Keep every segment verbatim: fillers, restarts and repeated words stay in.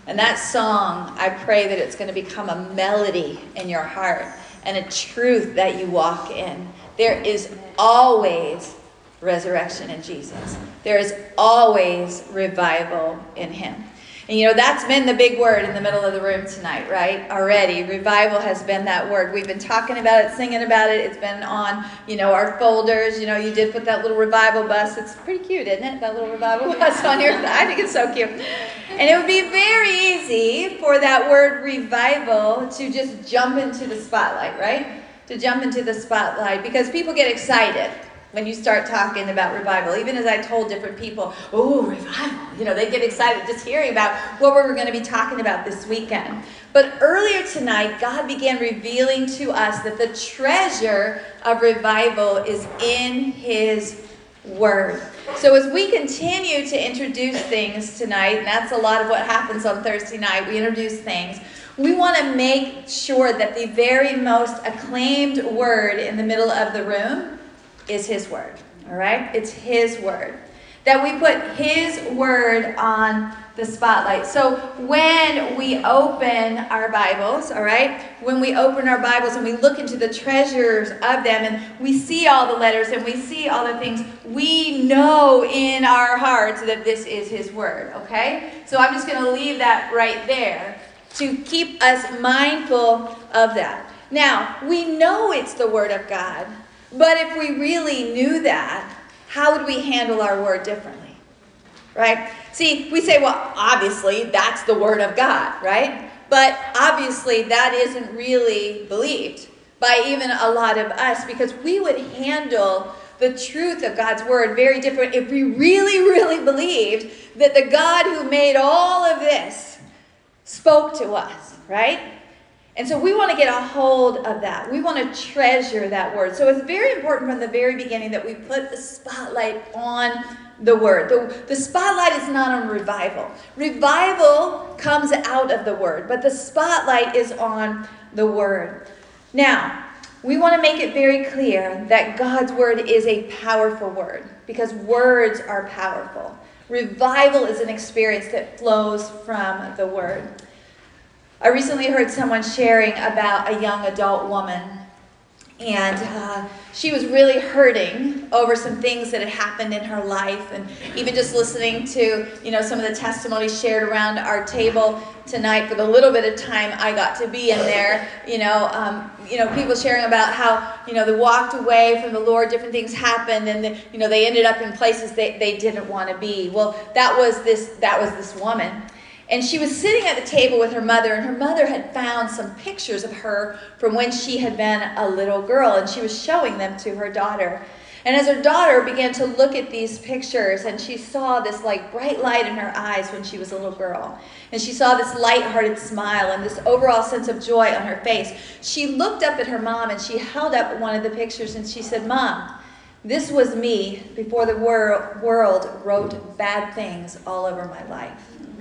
And that song, I pray that it's going to become a melody in your heart and a truth that you walk in. There is always resurrection in Jesus. There is always revival in him. And you know, that's been the big word in the middle of the room tonight, right? Already, revival has been that word. We've been talking about it, singing about it. It's been on, you know, our folders. You know, you did put that little revival bus. It's pretty cute, isn't it? That little revival bus on your, I think it's so cute. And it would be very easy for that word revival to just jump into the spotlight, right? To jump into the spotlight because people get excited when you start talking about revival. Even as I told different people, oh, revival. You know, they get excited just hearing about what we're going to be talking about this weekend. But earlier tonight, God began revealing to us that the treasure of revival is in his word. So as we continue to introduce things tonight, and that's a lot of what happens on Thursday night, we introduce things. We want to make sure that the very most acclaimed word in the middle of the room is his word, all right? It's his word. That we put his word on the spotlight. So when we open our Bibles, all right? When we open our Bibles and we look into the treasures of them and we see all the letters and we see all the things, we know in our hearts that this is his word, okay? So I'm just going to leave that right there to keep us mindful of that. Now, we know it's the word of God. But if we really knew that, how would we handle our word differently? Right? See, we say, well, obviously, that's the word of God, right? But obviously, that isn't really believed by even a lot of us because we would handle the truth of God's word very different if we really, really believed that the God who made all of this spoke to us, right? And so we want to get a hold of that. We want to treasure that word. So it's very important from the very beginning that we put the spotlight on the word. The, the spotlight is not on revival. Revival comes out of the word, but the spotlight is on the word. Now, we want to make it very clear that God's word is a powerful word because words are powerful. Revival is an experience that flows from the word. I recently heard someone sharing about a young adult woman, and uh, she was really hurting over some things that had happened in her life, and even just listening to, you know, some of the testimonies shared around our table tonight for the little bit of time I got to be in there, you know, um, you know, people sharing about how, you know, they walked away from the Lord, different things happened, and, the, you know, they ended up in places they, they didn't want to be. Well, that was this, that was this woman. And she was sitting at the table with her mother, and her mother had found some pictures of her from when she had been a little girl, and she was showing them to her daughter. And as her daughter began to look at these pictures, and she saw this like bright light in her eyes when she was a little girl, and she saw this lighthearted smile and this overall sense of joy on her face, she looked up at her mom and she held up one of the pictures and she said, "Mom, this was me before the wor- world wrote bad things all over my life."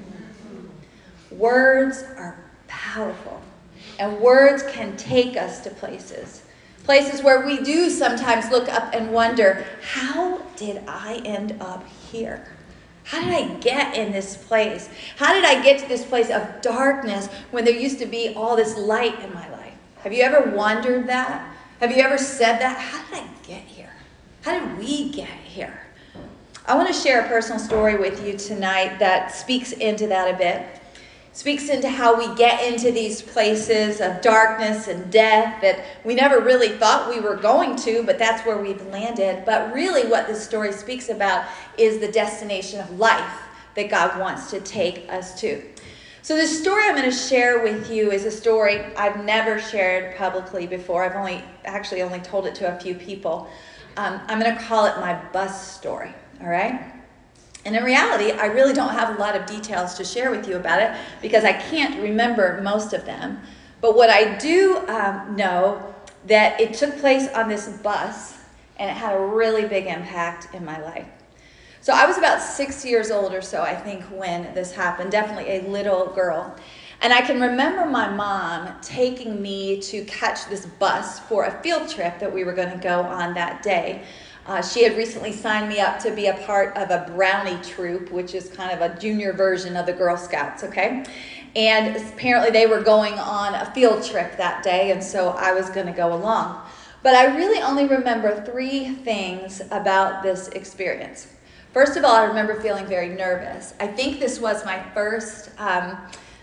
Words are powerful, and words can take us to places. Places where we do sometimes look up and wonder, how did I end up here? How did I get in this place? How did I get to this place of darkness when there used to be all this light in my life? Have you ever wondered that? Have you ever said that? How did I get here? How did we get here? I want to share a personal story with you tonight that speaks into that a bit. Speaks into how we get into these places of darkness and death that we never really thought we were going to, but that's where we've landed. But really what this story speaks about is the destination of life that God wants to take us to. So the story I'm going to share with you is a story I've never shared publicly before. I've only actually only told it to a few people. Um, I'm going to call it my bus story, all right? And in reality, I really don't have a lot of details to share with you about it because I can't remember most of them. But what I do um, know that it took place on this bus, and it had a really big impact in my life. So I was about six years old or so, I think, when this happened, definitely a little girl. And I can remember my mom taking me to catch this bus for a field trip that we were going to go on that day. Uh, she had recently signed me up to be a part of a brownie troop, which is kind of a junior version of the Girl Scouts, okay? And apparently they were going on a field trip that day, and so I was going to go along. But I really only remember three things about this experience. First of all, I remember feeling very nervous. I think this was my first um,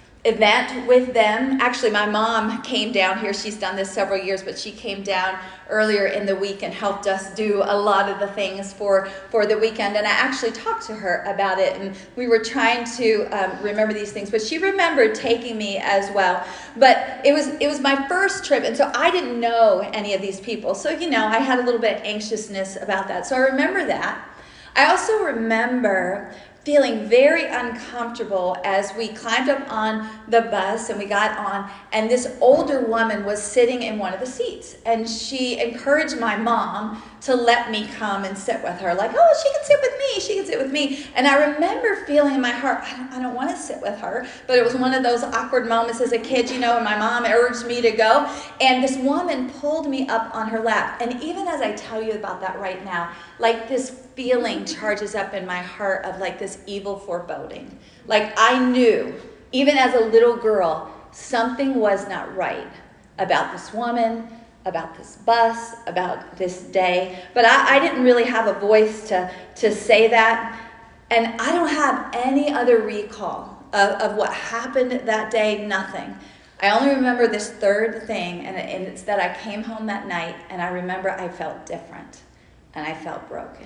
event with them. Actually, my mom came down here. She's done this several years, but she came down earlier in the week and helped us do a lot of the things for, for the weekend. And I actually talked to her about it, and we were trying to um, remember these things. But she remembered taking me as well. But it was it was my first trip, and so I didn't know any of these people. So, you know, I had a little bit of anxiousness about that. So I remember that. I also remember feeling very uncomfortable as we climbed up on the bus and we got on, and this older woman was sitting in one of the seats, and she encouraged my mom to let me come and sit with her, like, oh, she can sit with me, she can sit with me. And I remember feeling in my heart, I don't, I don't want to sit with her, but it was one of those awkward moments as a kid, you know, and my mom urged me to go, and this woman pulled me up on her lap. And even as I tell you about that right now, like this feeling charges up in my heart of like this evil foreboding. Like I knew, even as a little girl, something was not right about this woman, about this bus, about this day. But I, I didn't really have a voice to, to say that. And I don't have any other recall of, of what happened that day, nothing. I only remember this third thing, and, and it's that I came home that night, and I remember I felt different, and I felt broken.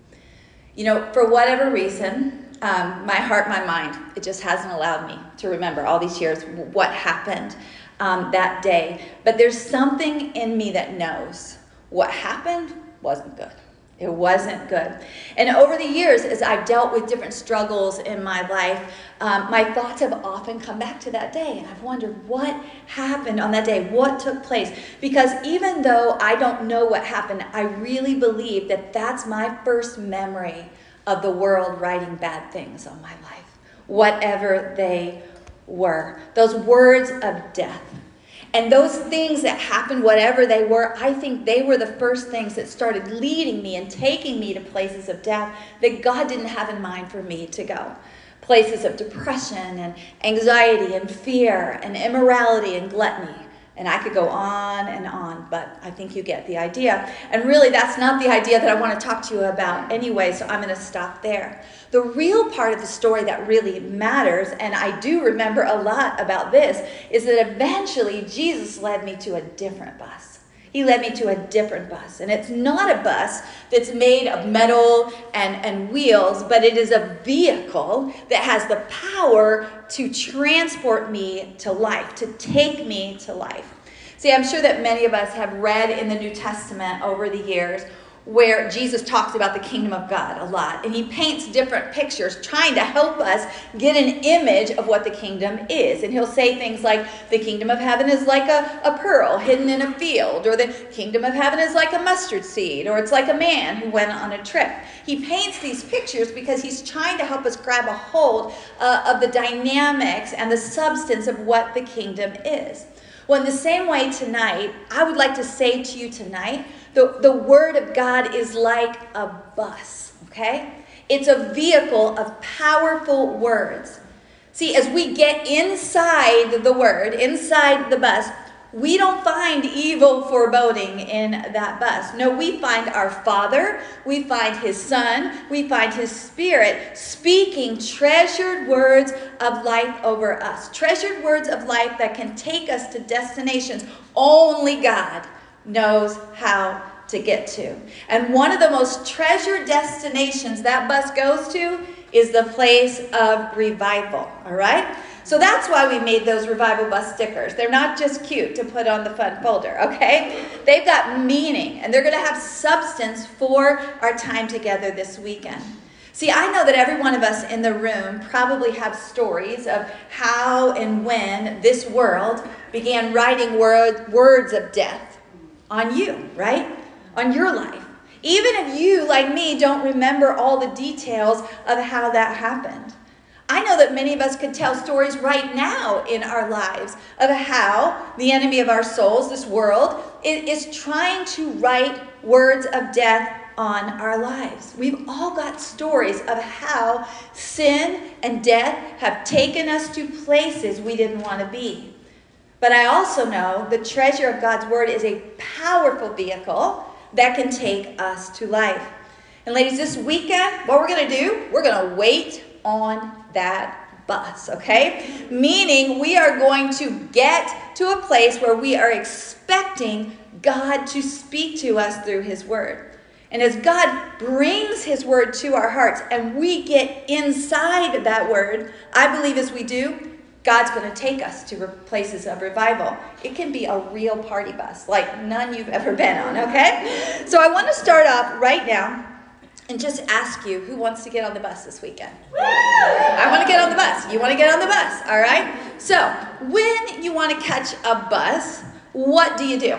You know, for whatever reason, um, my heart, my mind, it just hasn't allowed me to remember all these years what happened um, that day. But there's something in me that knows what happened wasn't good. It wasn't good. And over the years, as I've dealt with different struggles in my life, um, my thoughts have often come back to that day. And I've wondered what happened on that day, what took place. Because even though I don't know what happened, I really believe that that's my first memory of the world writing bad things on my life, whatever they were. Those words of death. And those things that happened, whatever they were, I think they were the first things that started leading me and taking me to places of death that God didn't have in mind for me to go. Places of depression and anxiety and fear and immorality and gluttony. And I could go on and on, but I think you get the idea. And really, that's not the idea that I want to talk to you about anyway, so I'm going to stop there. The real part of the story that really matters, and I do remember a lot about this, is that eventually Jesus led me to a different bus. He led me to a different bus. And it's not a bus that's made of metal and, and wheels, but it is a vehicle that has the power to transport me to life, to take me to life. See, I'm sure that many of us have read in the New Testament over the years where Jesus talks about the kingdom of God a lot. And he paints different pictures trying to help us get an image of what the kingdom is. And he'll say things like, the kingdom of heaven is like a, a pearl hidden in a field, or the kingdom of heaven is like a mustard seed, or it's like a man who went on a trip. He paints these pictures because he's trying to help us grab a hold uh, of the dynamics and the substance of what the kingdom is. Well, in the same way tonight, I would like to say to you tonight, the, the Word of God is like a bus, okay? It's a vehicle of powerful words. See, as we get inside the Word, inside the bus, we don't find evil foreboding in that bus. No, we find our Father, we find His Son, we find His Spirit speaking treasured words of life over us. Treasured words of life that can take us to destinations only God knows how to get to. And one of the most treasured destinations that bus goes to is the place of revival, all right? So that's why we made those revival bus stickers. They're not just cute to put on the fun folder, okay? They've got meaning, and they're going to have substance for our time together this weekend. See, I know that every one of us in the room probably have stories of how and when this world began writing word, words of death on you, right? On your life. Even if you, like me, don't remember all the details of how that happened. I know that many of us could tell stories right now in our lives of how the enemy of our souls, this world, is trying to write words of death on our lives. We've all got stories of how sin and death have taken us to places we didn't want to be. But I also know the treasure of God's word is a powerful vehicle that can take us to life. And ladies, this weekend, what we're going to do, we're going to wait on that bus, okay? Meaning we are going to get to a place where we are expecting God to speak to us through his word. And as God brings his word to our hearts and we get inside that word, I believe as we do, God's going to take us to places of revival. It can be a real party bus, like none you've ever been on, okay? So I want to start off right now and just ask you, who wants to get on the bus this weekend? I want to get on the bus. You want to get on the bus, all right? So when you want to catch a bus, what do you do?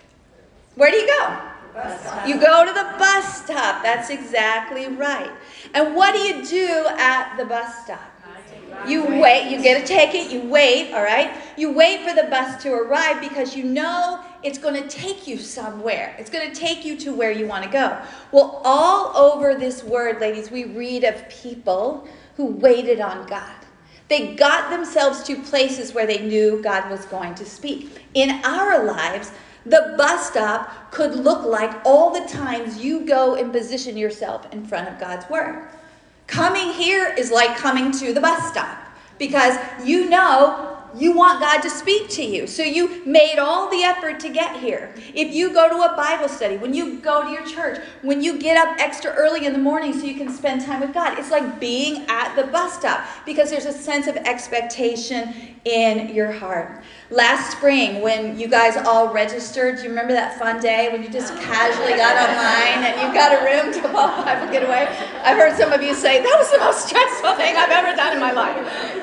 Where do you go? You go to the bus stop. That's exactly right. And what do you do at the bus stop? You wait, you get a ticket, you wait, all right? You wait for the bus to arrive because you know it's going to take you somewhere. It's going to take you to where you want to go. Well, all over this word, ladies, we read of people who waited on God. They got themselves to places where they knew God was going to speak. In our lives, the bus stop could look like all the times you go and position yourself in front of God's word. Coming here is like coming to the bus stop because you know you want God to speak to you. So you made all the effort to get here. If you go to a Bible study, when you go to your church, when you get up extra early in the morning so you can spend time with God, it's like being at the bus stop because there's a sense of expectation in your heart. Last spring, when you guys all registered, do you remember that fun day when you just casually got online and you got a room to Fall Bible Getaway? I've heard some of you say, that was the most stressful thing I've ever done in my life.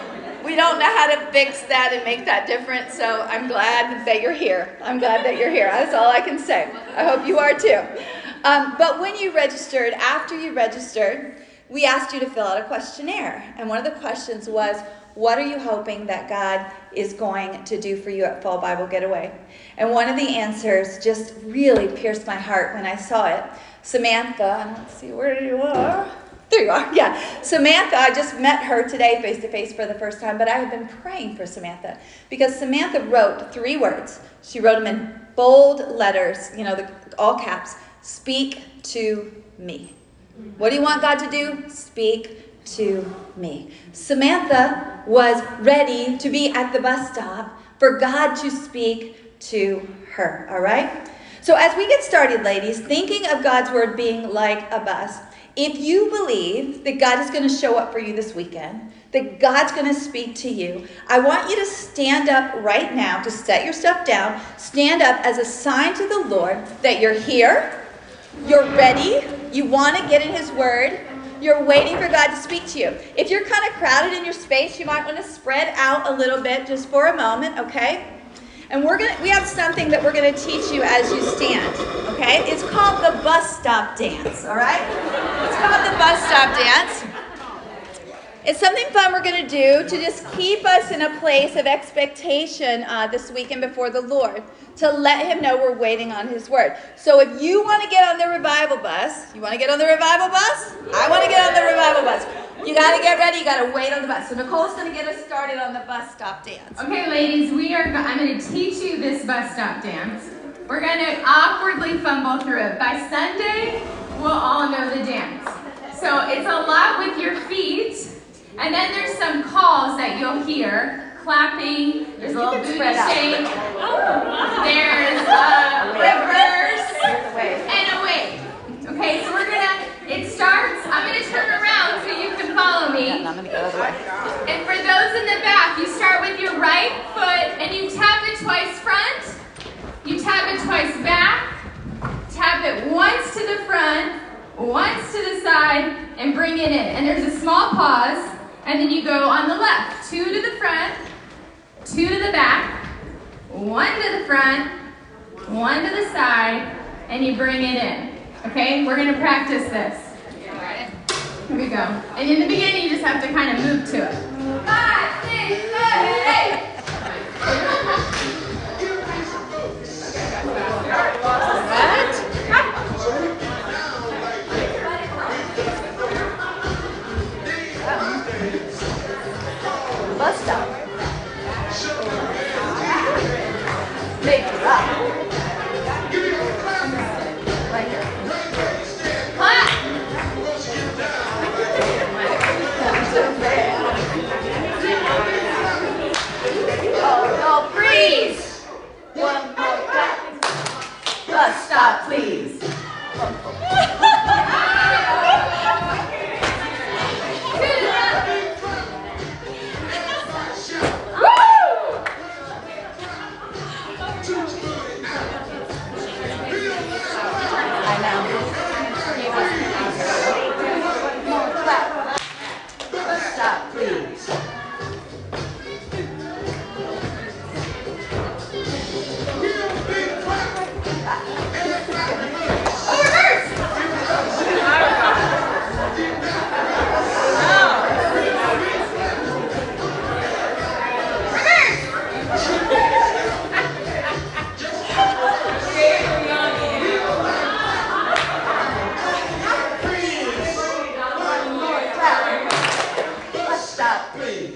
We don't know how to fix that and make that different, so I'm glad that you're here. I'm glad that you're here. That's all I can say. I hope you are too. Um, but when you registered, after you registered, we asked you to fill out a questionnaire. And one of the questions was, what are you hoping that God is going to do for you at Fall Bible Getaway? And one of the answers just really pierced my heart when I saw it. Samantha, and let's see where you are. There you are, yeah. Samantha, I just met her today face-to-face for the first time, but I have been praying for Samantha because Samantha wrote three words. She wrote them in bold letters, you know, the, all caps. Speak to me. What do you want God to do? Speak to me. Samantha was ready to be at the bus stop for God to speak to her, all right? So as we get started, ladies, thinking of God's word being like a bus, if you believe that God is going to show up for you this weekend, that God's going to speak to you, I want you to stand up right now, to set your stuff down, stand up as a sign to the Lord that you're here, you're ready, you want to get in his word, you're waiting for God to speak to you. If you're kind of crowded in your space, you might want to spread out a little bit just for a moment, okay? And we're gonna we have something that we're gonna teach you as you stand, okay? It's called the bus stop dance, all right? It's called the bus stop dance. It's something fun we're gonna do to just keep us in a place of expectation uh, this weekend before the Lord, to let him know we're waiting on his word. So if you want to get on the revival bus, you want to get on the revival bus? I want to get on the revival bus. You got to get ready. You got to wait on the bus. So Nicole's going to get us started on the bus stop dance. Okay, ladies, we are. I'm going to teach you this bus stop dance. We're going to awkwardly fumble through it. By Sunday, we'll all know the dance. So it's a lot with your feet, and then there's some calls that you'll hear. Clapping, there's a little booty shake, there's a reverse, and a wave. Okay, so we're gonna, it starts, I'm gonna turn around so you can follow me. Yeah, and I'm gonna go the other way. And for those in the back, you start with your right foot and you tap it twice front, you tap it twice back, tap it once to the front, once to the side, and bring it in. And there's a small pause, and then you go on the left, two to the front, two to the back, one to the front, one to the side, and you bring it in. Okay, we're gonna practice this. Here we go. And in the beginning, you just have to kind of move to it. Five, six, seven, eight. What?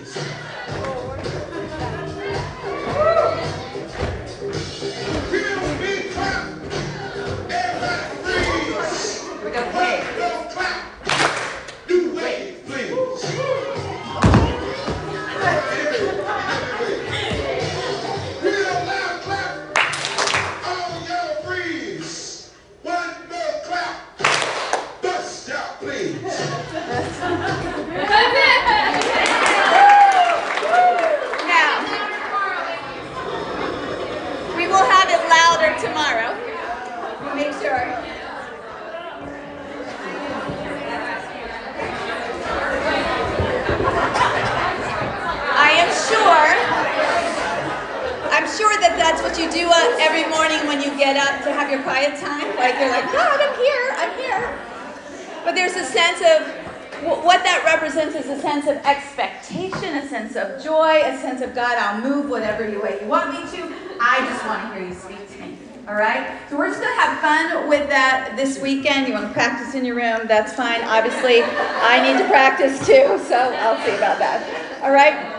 That's what you do uh, every morning when you get up to have your quiet time. Like you're like, God, I'm here, I'm here. But there's a sense of, what that represents is a sense of expectation, a sense of joy, a sense of, God, I'll move whatever way you want me to. I just want to hear you speak to me. All right? So we're just going to have fun with that this weekend. You want to practice in your room, that's fine. Obviously, I need to practice too, so I'll see about that. All right?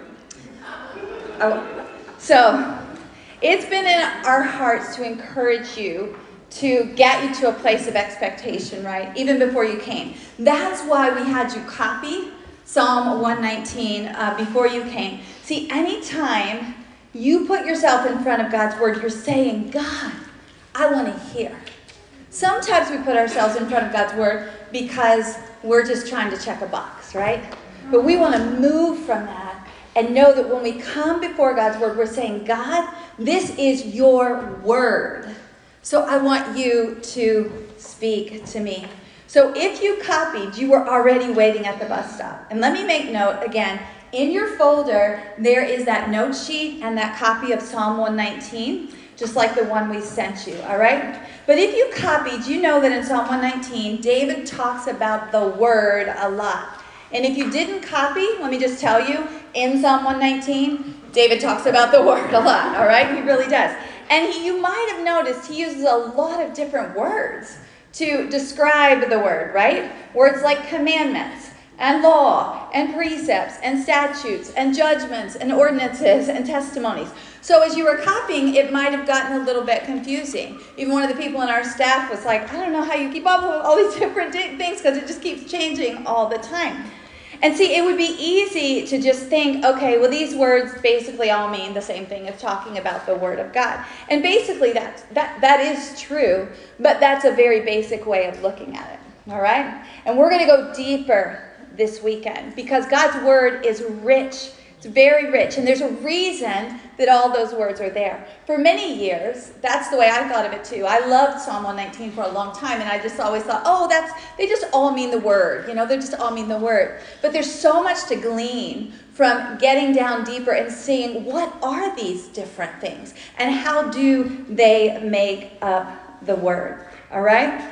Oh, so it's been in our hearts to encourage you, to get you to a place of expectation, right? Even before you came. That's why we had you copy Psalm one nineteen uh, before you came. See, anytime you put yourself in front of God's word, you're saying, God, I want to hear. Sometimes we put ourselves in front of God's word because we're just trying to check a box, right? But we want to move from that and know that when we come before God's word, we're saying, God, this is your word. So I want you to speak to me. So if you copied, you were already waiting at the bus stop. And let me make note again, in your folder, there is that note sheet and that copy of Psalm one nineteen, just like the one we sent you, all right? But if you copied, you know that in Psalm one nineteen, David talks about the word a lot. And if you didn't copy, let me just tell you, in Psalm one nineteen, David talks about the word a lot, all right? He really does. And he, you might have noticed he uses a lot of different words to describe the word, right? Words like commandments and law and precepts and statutes and judgments and ordinances and testimonies. So as you were copying, it might have gotten a little bit confusing. Even one of the people in our staff was like, I don't know how you keep up with all these different things because it just keeps changing all the time. And see, it would be easy to just think, okay, well, these words basically all mean the same thing as talking about the Word of God. And basically, that's, that, that is true, but that's a very basic way of looking at it, all right? And we're going to go deeper this weekend because God's Word is rich. It's very rich, and there's a reason that all those words are there. For many years, that's the way I thought of it too. I loved Psalm one nineteen for a long time, and I just always thought, oh, that's they just all mean the word. You know, they just all mean the word. But there's so much to glean from getting down deeper and seeing what are these different things, and how do they make up the word, all right?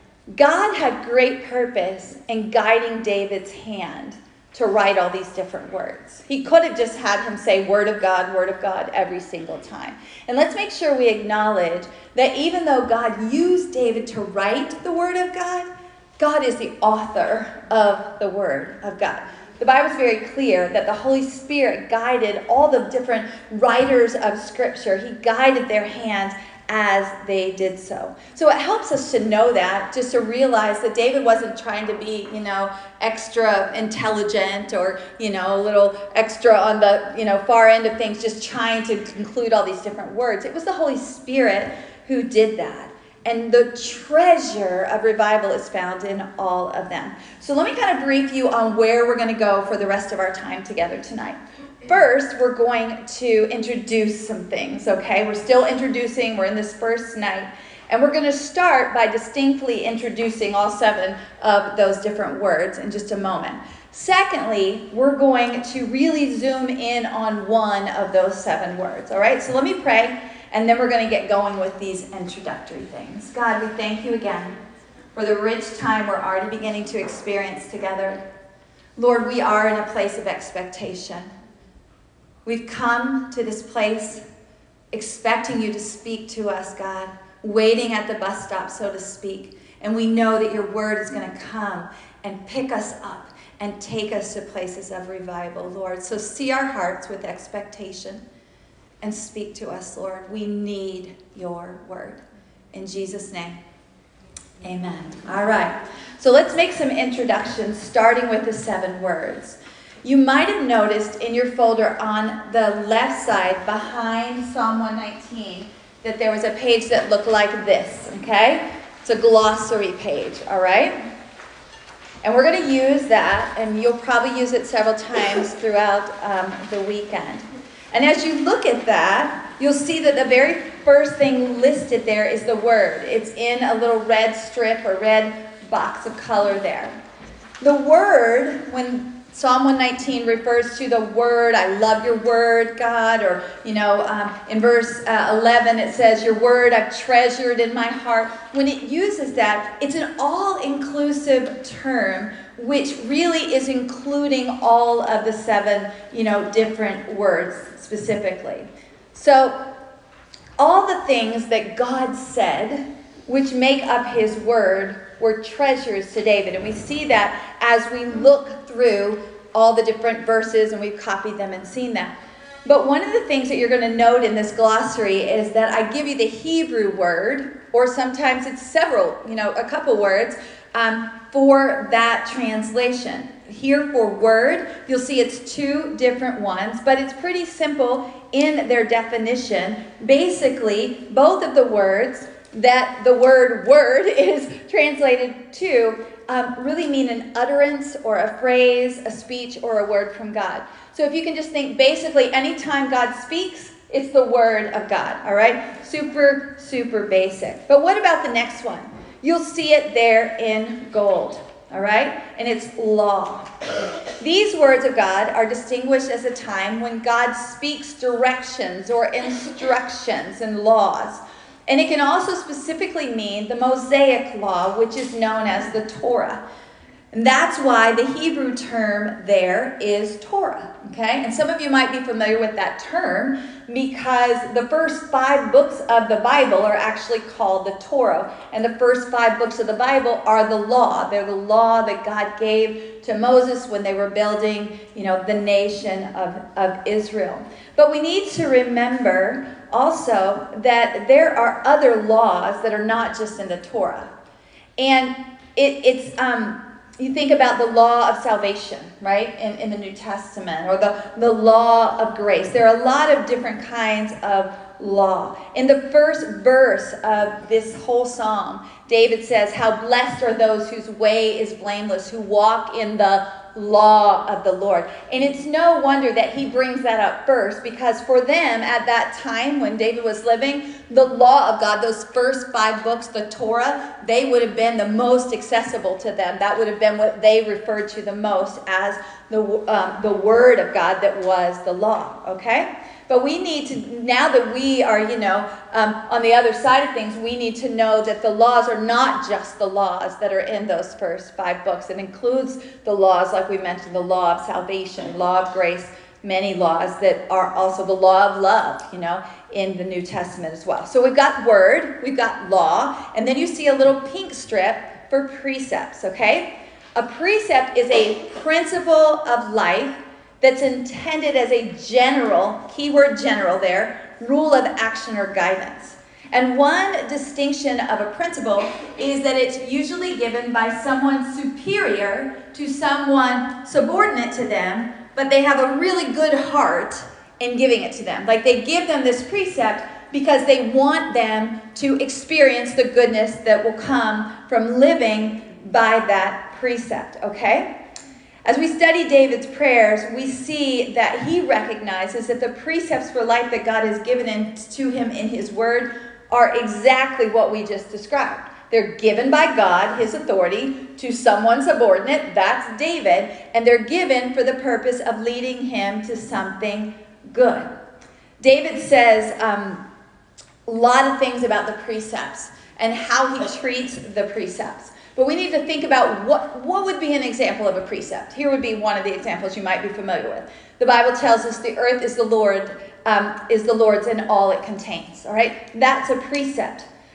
God had great purpose in guiding David's hand to write all these different words. He could have just had him say word of God, word of God every single time. And let's make sure we acknowledge that even though God used David to write the word of God, God is the author of the word of God. The Bible is very clear that the Holy Spirit guided all the different writers of Scripture. He guided their hands as they did so. So it helps us to know that, just to realize that David wasn't trying to be, you know, extra intelligent or, you know, a little extra on the, you know, far end of things, just trying to include all these different words. It was the Holy Spirit who did that. And the treasure of revival is found in all of them. So let me kind of brief you on where we're going to go for the rest of our time together tonight. First, we're going to introduce some things, okay? We're still introducing. We're in this first night. And we're going to start by distinctly introducing all seven of those different words in just a moment. Secondly, we're going to really zoom in on one of those seven words, all right? So let me pray, and then we're going to get going with these introductory things. God, we thank you again for the rich time we're already beginning to experience together. Lord, we are in a place of expectation. We've come to this place expecting you to speak to us, God, waiting at the bus stop, so to speak. And we know that your word is going to come and pick us up and take us to places of revival, Lord. So see our hearts with expectation and speak to us, Lord. We need your word. In Jesus' name, amen. All right. So let's make some introductions, starting with the seven words. You might have noticed in your folder on the left side behind Psalm one nineteen that there was a page that looked like this, okay? It's a glossary page, all right? And we're going to use that, and you'll probably use it several times throughout um, the weekend. And as you look at that, you'll see that the very first thing listed there is the word. It's in a little red strip or red box of color there. The word, when Psalm one nineteen refers to the word, I love your word, God, or, you know, um, in verse uh, eleven it says, your word I've treasured in my heart. When it uses that, it's an all-inclusive term, which really is including all of the seven, you know, different words specifically. So, all the things that God said, which make up his word, were treasures to David. And we see that as we look through all the different verses, and we've copied them and seen that. But one of the things that you're going to note in this glossary is that I give you the Hebrew word, or sometimes it's several, you know, a couple words, um, for that translation. Here for word, you'll see it's two different ones, but it's pretty simple in their definition. Basically, both of the words that the word word is translated to um, really mean an utterance or a phrase, a speech, or a word from God. So if you can just think, basically anytime God speaks, it's the word of God, all right? Super, super basic. But what about the next one? You'll see it there in gold, all right? And it's law. These words of God are distinguished as a time when God speaks directions or instructions and laws. And it can also specifically mean the Mosaic law, which is known as the Torah. And that's why the Hebrew term there is Torah, okay? And some of you might be familiar with that term because the first five books of the Bible are actually called the Torah. And the first five books of the Bible are the law. They're the law that God gave to Moses when they were building, you know, the nation of, of Israel. But we need to remember also that there are other laws that are not just in the Torah. And it, it's... um. You think about the law of salvation, right, in, in the New Testament, or the, the law of grace. There are a lot of different kinds of law. In the first verse of this whole psalm, David says, how blessed are those whose way is blameless, who walk in the law of the Lord. And it's no wonder that he brings that up first, because for them at that time when David was living, the law of God, those first five books, the Torah, they would have been the most accessible to them. That would have been what they referred to the most as the um, the word of God that was the law, okay? But we need to, now that we are, you know, um, on the other side of things, we need to know that the laws are not just the laws that are in those first five books. It includes the laws, like we mentioned, the law of salvation, law of grace, many laws that are also the law of love, you know, in the New Testament as well. So we've got word, we've got law, and then you see a little pink strip for precepts, okay? A precept is a principle of life that's intended as a general, keyword general there, rule of action or guidance. And one distinction of a principle is that it's usually given by someone superior to someone subordinate to them, but they have a really good heart in giving it to them. Like they give them this precept because they want them to experience the goodness that will come from living by that precept, okay? As we study David's prayers, we see that he recognizes that the precepts for life that God has given in, to him in his word are exactly what we just described. They're given by God, his authority, to someone subordinate, that's David, and they're given for the purpose of leading him to something good. David says um, a lot of things about the precepts and how he treats the precepts. But we need to think about what, what would be an example of a precept. Here would be one of the examples you might be familiar with. The Bible tells us the earth is the Lord, um, is the Lord's and all it contains. All right, that's a precept.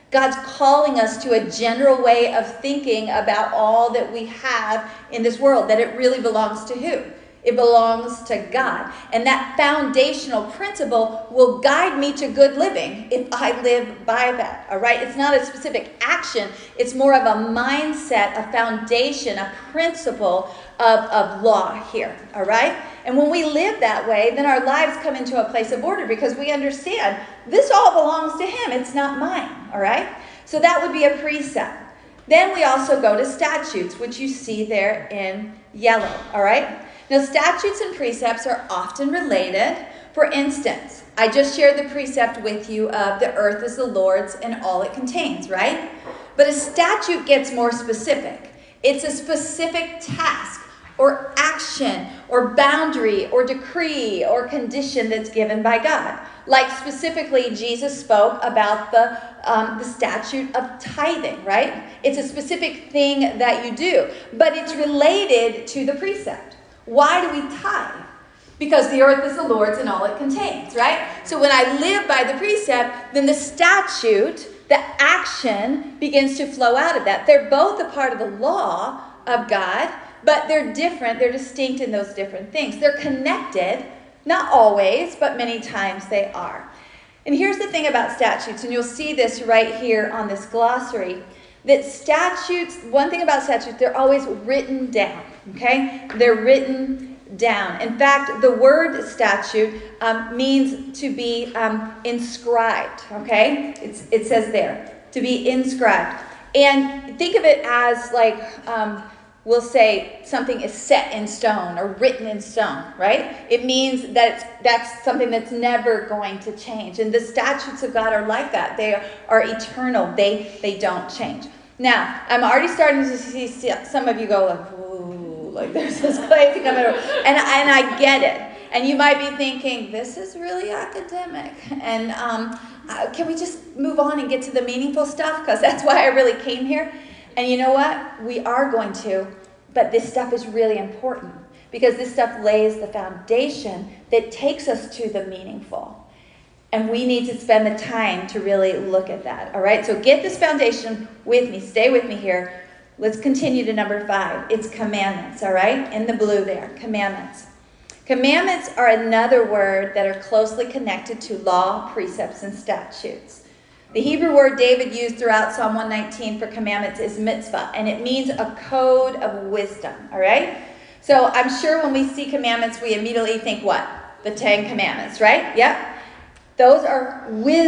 God's calling us to a general way of thinking about all that we have in this world, that it really belongs to who? It belongs to God. And that foundational principle will guide me to good living if I live by that, all right? It's not a specific action. It's more of a mindset, a foundation, a principle of, of law here, all right? And when we live that way, then our lives come into a place of order because we understand this all belongs to him. It's not mine, all right? So that would be a precept. Then we also go to statutes, which you see there in yellow, all right? Now, statutes and precepts are often related. For instance, I just shared the precept with you of the earth is the Lord's and all it contains, right? But a statute gets more specific. It's a specific task or action or boundary or decree or condition that's given by God. Like specifically, Jesus spoke about the, um, the statute of tithing, right? It's a specific thing that you do, but it's related to the precept. Why do we tithe? Because the earth is the Lord's and all it contains, right? So when I live by the precept, then the statute, the action begins to flow out of that. They're both a part of the law of God, but they're different. They're distinct in those different things. They're connected, not always, but many times they are. And here's the thing about statutes, and you'll see this right here on this glossary, that statutes, one thing about statutes, they're always written down, okay? They're written down. In fact, the word statute um, means to be um, inscribed, okay? It's, it says there, to be inscribed. And think of it as like, um, we'll say something is set in stone or written in stone, right? It means that it's, that's something that's never going to change. And the statutes of God are like that. They are eternal. They, they don't change. Now, I'm already starting to see some of you go like, ooh, like there's this crazy coming over. And, and I get it. And you might be thinking, this is really academic. And um, uh, can we just move on and get to the meaningful stuff? Because that's why I really came here. And you know what? We are going to. But this stuff is really important. Because this stuff lays the foundation that takes us to the meaningful. And we need to spend the time to really look at that. All right? So get this foundation with me. Stay with me here. Let's continue to number five. It's commandments. All right? In the blue there. Commandments. Commandments are another word that are closely connected to law, precepts, and statutes. The Hebrew word David used throughout Psalm one nineteen for commandments is mitzvah. And it means a code of wisdom. All right? So I'm sure when we see commandments, we immediately think what? The Ten Commandments, right? Yep. Those are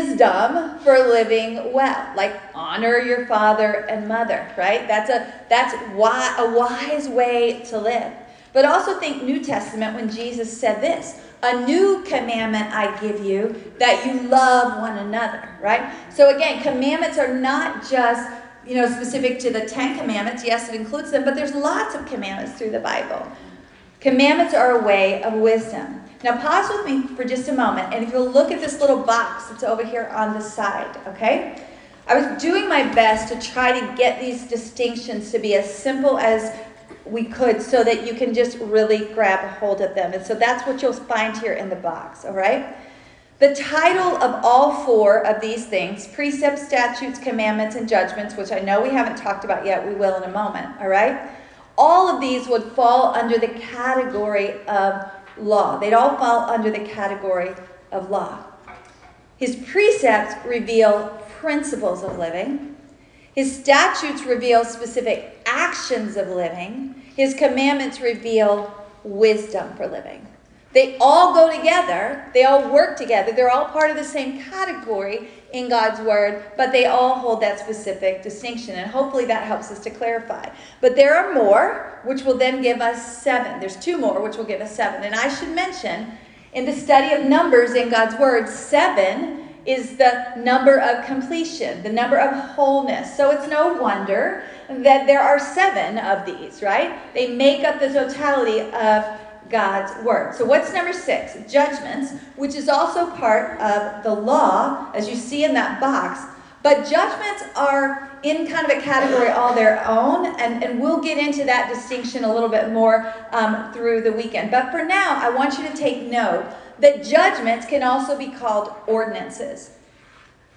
wisdom for living well, like honor your father and mother, right? That's a that's why, a wise way to live. But also think New Testament when Jesus said this, a new commandment I give you, that you love one another, right? So again, commandments are not just, you know, specific to the Ten Commandments. Yes, it includes them, but there's lots of commandments through the Bible. Commandments are a way of wisdom. Now pause with me for just a moment, and if you'll look at this little box that's over here on the side, okay? I was doing my best to try to get these distinctions to be as simple as we could so that you can just really grab a hold of them. And so that's what you'll find here in the box, all right? The title of all four of these things, precepts, statutes, commandments, and judgments, which I know we haven't talked about yet, we will in a moment, all right? All of these would fall under the category of law. They'd all fall under the category of law. His precepts reveal principles of living. His statutes reveal specific actions of living. His commandments reveal wisdom for living. They all go together. They all work together. They're all part of the same category in God's word, but they all hold that specific distinction. And hopefully that helps us to clarify. But there are more, which will then give us seven. There's two more, which will give us seven. And I should mention, in the study of numbers in God's word, seven is the number of completion, the number of wholeness. So it's no wonder that there are seven of these, right? They make up the totality of God's word. So what's number six? Judgments, which is also part of the law, as you see in that box. But judgments are in kind of a category all their own, and, and we'll get into that distinction a little bit more um, through the weekend. But for now, I want you to take note that judgments can also be called ordinances.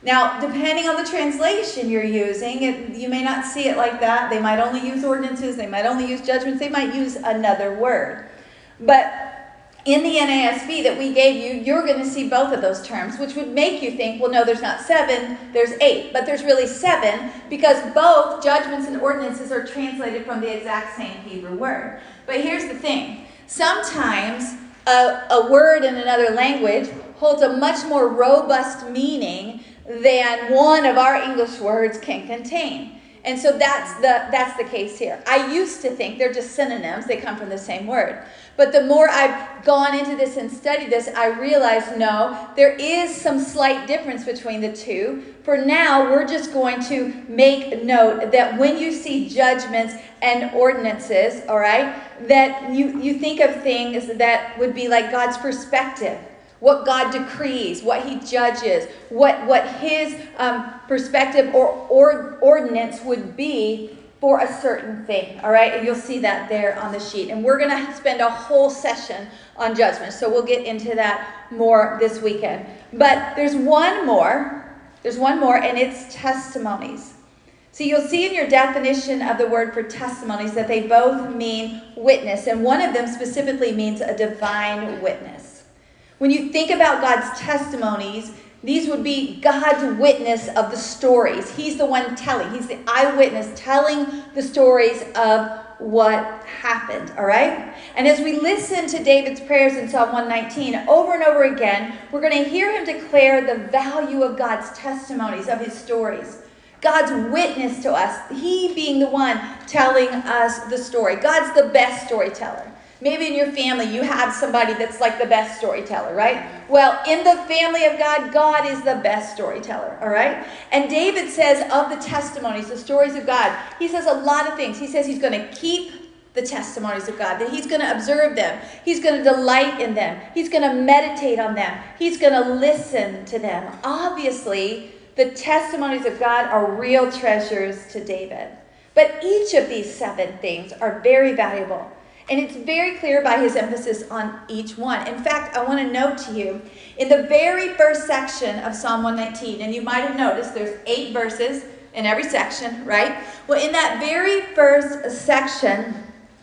Now, depending on the translation you're using, it, you may not see it like that. They might only use ordinances. They might only use judgments. They might use another word. But in the N A S B that we gave you, you're going to see both of those terms, which would make you think, well, no, there's not seven, there's eight. But there's really seven because both judgments and ordinances are translated from the exact same Hebrew word. But here's the thing. Sometimes a, a word in another language holds a much more robust meaning than one of our English words can contain. And so that's the that's the case here. I used to think they're just synonyms. They come from the same word. But the more I've gone into this and studied this, I realize, no, there is some slight difference between the two. For now, we're just going to make note that when you see judgments and ordinances, all right, that you, you think of things that would be like God's perspective. What God decrees, what he judges, what, what his um, perspective or, or ordinance would be for a certain thing, all right? And you'll see that there on the sheet. And we're going to spend a whole session on judgment, so we'll get into that more this weekend. But there's one more, there's one more, and it's testimonies. So you'll see in your definition of the word for testimonies that they both mean witness, and one of them specifically means a divine witness. When you think about God's testimonies, these would be God's witness of the stories. He's the one telling. He's the eyewitness telling the stories of what happened, all right? And as we listen to David's prayers in Psalm one nineteen over and over again, we're going to hear him declare the value of God's testimonies, of his stories. God's witness to us, he being the one telling us the story. God's the best storyteller. Maybe in your family you have somebody that's like the best storyteller, right? Well, in the family of God, God is the best storyteller, all right? And David says of the testimonies, the stories of God, he says a lot of things. He says he's going to keep the testimonies of God, that he's going to observe them. He's going to delight in them. He's going to meditate on them. He's going to listen to them. Obviously, the testimonies of God are real treasures to David. But each of these seven things are very valuable. And it's very clear by his emphasis on each one. In fact, I want to note to you, in the very first section of Psalm one nineteen, and you might have noticed there's eight verses in every section, right? Well, in that very first section,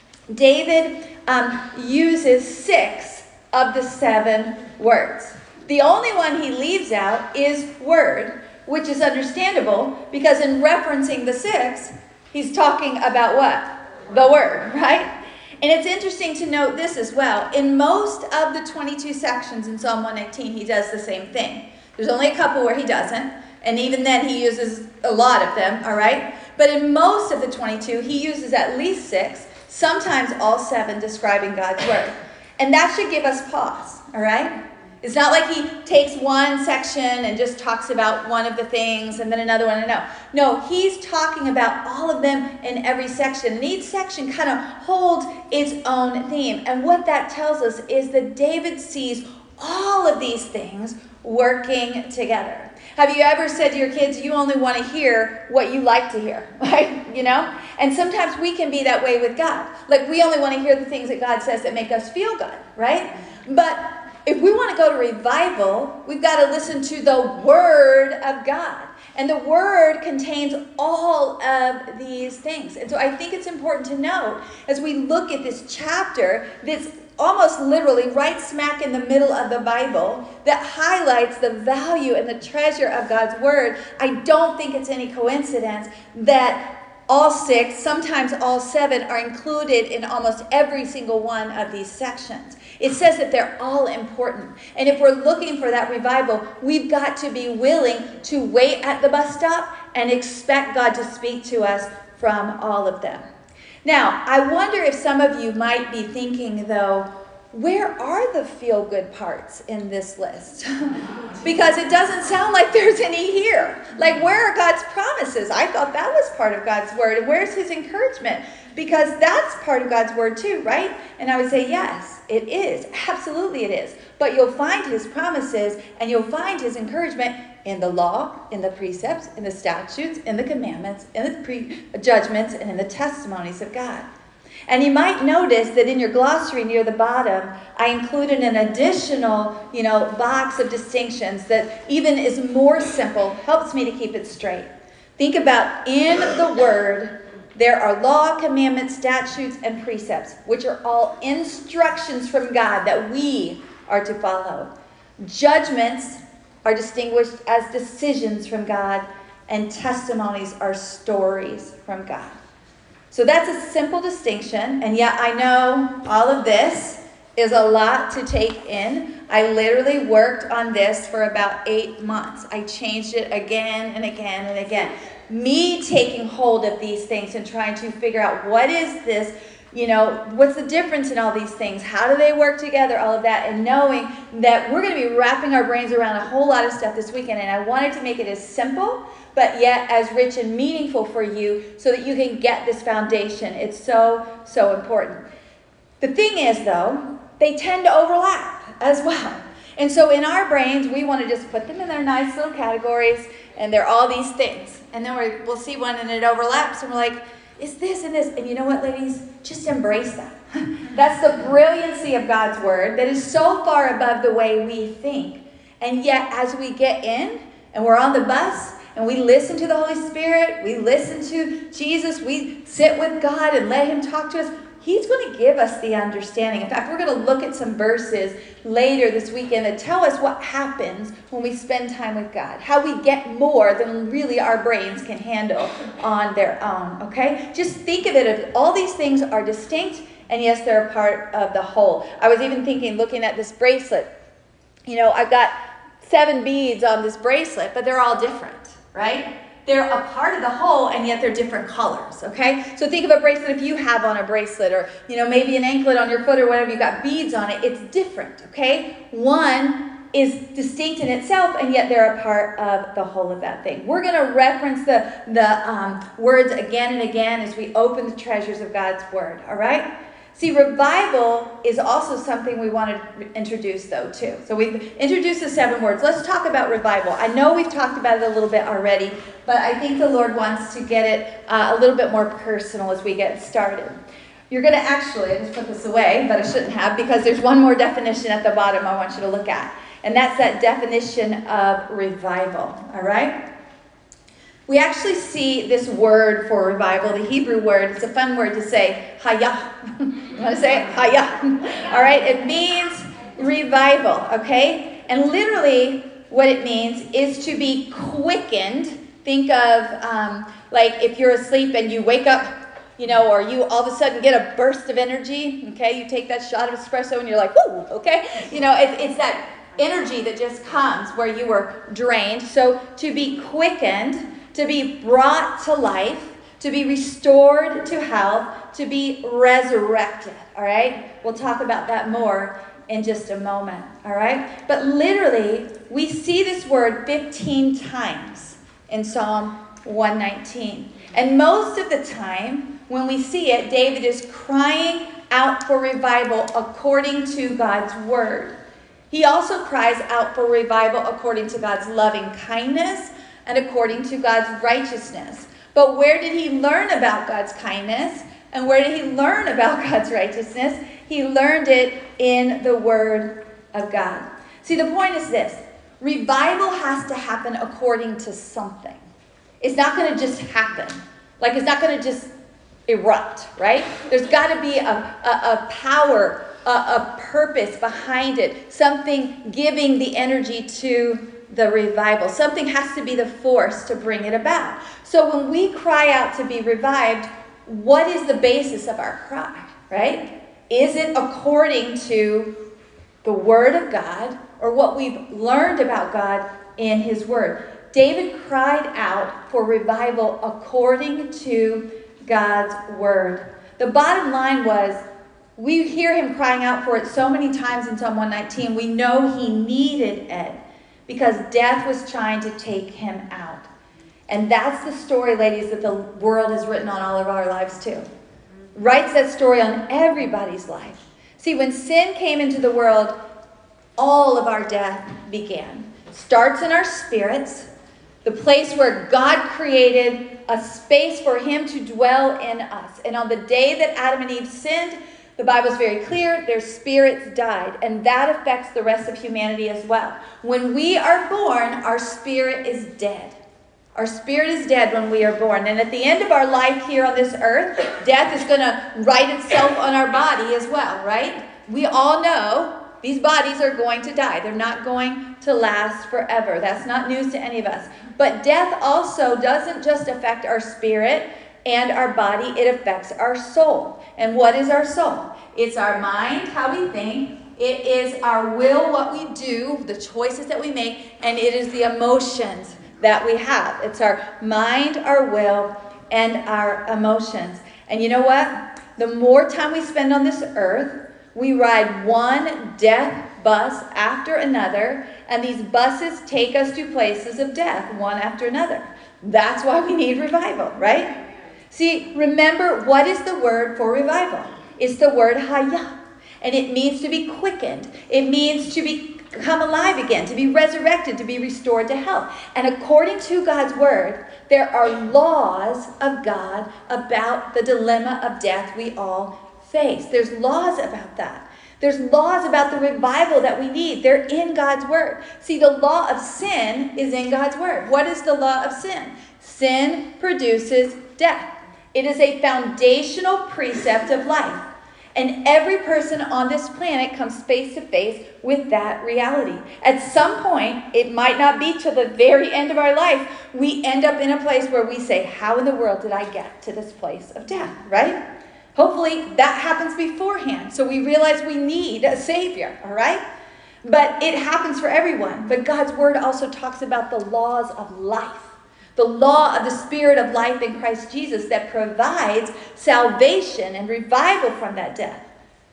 David um, uses six of the seven words. The only one he leaves out is word, which is understandable because in referencing the six, he's talking about what? The word, right? And it's interesting to note this as well. In most of the twenty-two sections in Psalm one nineteen, he does the same thing. There's only a couple where he doesn't, and even then he uses a lot of them, all right? But in most of the twenty-two, he uses at least six, sometimes all seven, describing God's word. And that should give us pause, all right? It's not like he takes one section and just talks about one of the things and then another one. No, no, he's talking about all of them in every section. And each section kind of holds its own theme. And what that tells us is that David sees all of these things working together. Have you ever said to your kids, you only want to hear what you like to hear, right? You know? And sometimes we can be that way with God. Like we only want to hear the things that God says that make us feel good, right? But if we want to go to revival, we've got to listen to the Word of God. And the Word contains all of these things. And so I think it's important to note, as we look at this chapter, that's almost literally right smack in the middle of the Bible, that highlights the value and the treasure of God's Word, I don't think it's any coincidence that all six, sometimes all seven, are included in almost every single one of these sections. It says that they're all important. And if we're looking for that revival, we've got to be willing to wait at the bus stop and expect God to speak to us from all of them. Now, I wonder if some of you might be thinking, though, where are the feel-good parts in this list? Because it doesn't sound like there's any here. Like, where are God's promises? I thought that was part of God's word. And where's his encouragement? Because that's part of God's word too, right? And I would say, yes, it is. Absolutely it is. But you'll find his promises and you'll find his encouragement in the law, in the precepts, in the statutes, in the commandments, in the pre- judgments, and in the testimonies of God. And you might notice that in your glossary near the bottom, I included an additional, you know, box of distinctions that even is more simple, helps me to keep it straight. Think about in the Word, there are law, commandments, statutes, and precepts, which are all instructions from God that we are to follow. Judgments are distinguished as decisions from God, and testimonies are stories from God. So that's a simple distinction, and yet I know all of this is a lot to take in. I literally worked on this for about eight months. I changed it again and again and again. Me taking hold of these things and trying to figure out what is this, you know, what's the difference in all these things? How do they work together? All of that, and knowing that we're going to be wrapping our brains around a whole lot of stuff this weekend, and I wanted to make it as simple but yet as rich and meaningful for you so that you can get this foundation. It's so, so important. The thing is, though, they tend to overlap as well. And so in our brains, we want to just put them in their nice little categories, and they're all these things. And then we're, we'll see one and it overlaps, and we're like, it's this and this. And you know what, ladies? Just embrace that. That's the brilliancy of God's Word that is so far above the way we think. And yet, as we get in, and we're on the bus, and we listen to the Holy Spirit, we listen to Jesus, we sit with God and let Him talk to us, He's going to give us the understanding. In fact, we're going to look at some verses later this weekend that tell us what happens when we spend time with God. How we get more than really our brains can handle on their own. Okay? Just think of it as all these things are distinct, and yes, they're a part of the whole. I was even thinking, looking at this bracelet, you know, I've got seven beads on this bracelet, but they're all different, right? They're a part of the whole, and yet they're different colors, okay? So think of a bracelet if you have on a bracelet, or, you know, maybe an anklet on your foot or whatever, you've got beads on it. It's different, okay? One is distinct in itself, and yet they're a part of the whole of that thing. We're going to reference the, the um, words again and again as we open the treasures of God's Word, all right? See, revival is also something we want to introduce, though, too. So we've introduced the seven words. Let's talk about revival. I know we've talked about it a little bit already, but I think the Lord wants to get it uh, a little bit more personal as we get started. You're going to actually, I just put this away, but I shouldn't have, because there's one more definition at the bottom I want you to look at. And that's that definition of revival, all right? We actually see this word for revival, the Hebrew word. It's a fun word to say, haya. You want to say it? Haya. All right? It means revival, okay? And literally what it means is to be quickened. Think of um, like if you're asleep and you wake up, you know, or you all of a sudden get a burst of energy, okay? You take that shot of espresso and you're like, whoo, okay? You know, it, it's that energy that just comes where you were drained. So to be quickened, to be brought to life, to be restored to health, to be resurrected, all right? We'll talk about that more in just a moment, all right? But literally, we see this word fifteen times in Psalm one nineteen. And most of the time, when we see it, David is crying out for revival according to God's word. He also cries out for revival according to God's loving kindness and according to God's righteousness. But where did he learn about God's kindness? And where did he learn about God's righteousness? He learned it in the Word of God. See, the point is this. Revival has to happen according to something. It's not going to just happen. Like, it's not going to just erupt, right? There's got to be a, a, a power, a, a purpose behind it. Something giving the energy to the revival. Something has to be the force to bring it about. So when we cry out to be revived, what is the basis of our cry, right? Is it according to the Word of God or what we've learned about God in His Word? David cried out for revival according to God's Word. The bottom line was, we hear him crying out for it so many times in Psalm one nineteen. We know he needed it because death was trying to take him out. And that's the story, ladies, that the world has written on all of our lives too. Writes that story on everybody's life. See, when sin came into the world, all of our death began. Starts in our spirits, the place where God created a space for him to dwell in us. And on the day that Adam and Eve sinned, the Bible's very clear, their spirits died. And that affects the rest of humanity as well. When we are born, our spirit is dead. Our spirit is dead when we are born. And at the end of our life here on this earth, death is going to write itself on our body as well, right? We all know these bodies are going to die. They're not going to last forever. That's not news to any of us. But death also doesn't just affect our spirit and our body. It affects our soul. And what is our soul? It's our mind, how we think. It is our will, what we do, the choices that we make. And it is the emotions that we have. It's our mind, our will, and our emotions. And you know what? The more time we spend on this earth, we ride one death bus after another, and these buses take us to places of death, one after another. That's why we need revival, right? See, remember, what is the word for revival? It's the word hayah, and it means to be quickened. It means to be come alive again, to be resurrected, to be restored to health. And according to God's word, there are laws of God about the dilemma of death we all face. There's laws about that. There's laws about the revival that we need. They're in God's word. See, the law of sin is in God's word. What is the law of sin? Sin produces death. It is a foundational precept of life. And every person on this planet comes face to face with that reality. At some point, it might not be till the very end of our life, we end up in a place where we say, how in the world did I get to this place of death, right? Hopefully that happens beforehand, so we realize we need a Savior, all right? But it happens for everyone. But God's word also talks about the laws of life. The law of the Spirit of life in Christ Jesus that provides salvation and revival from that death.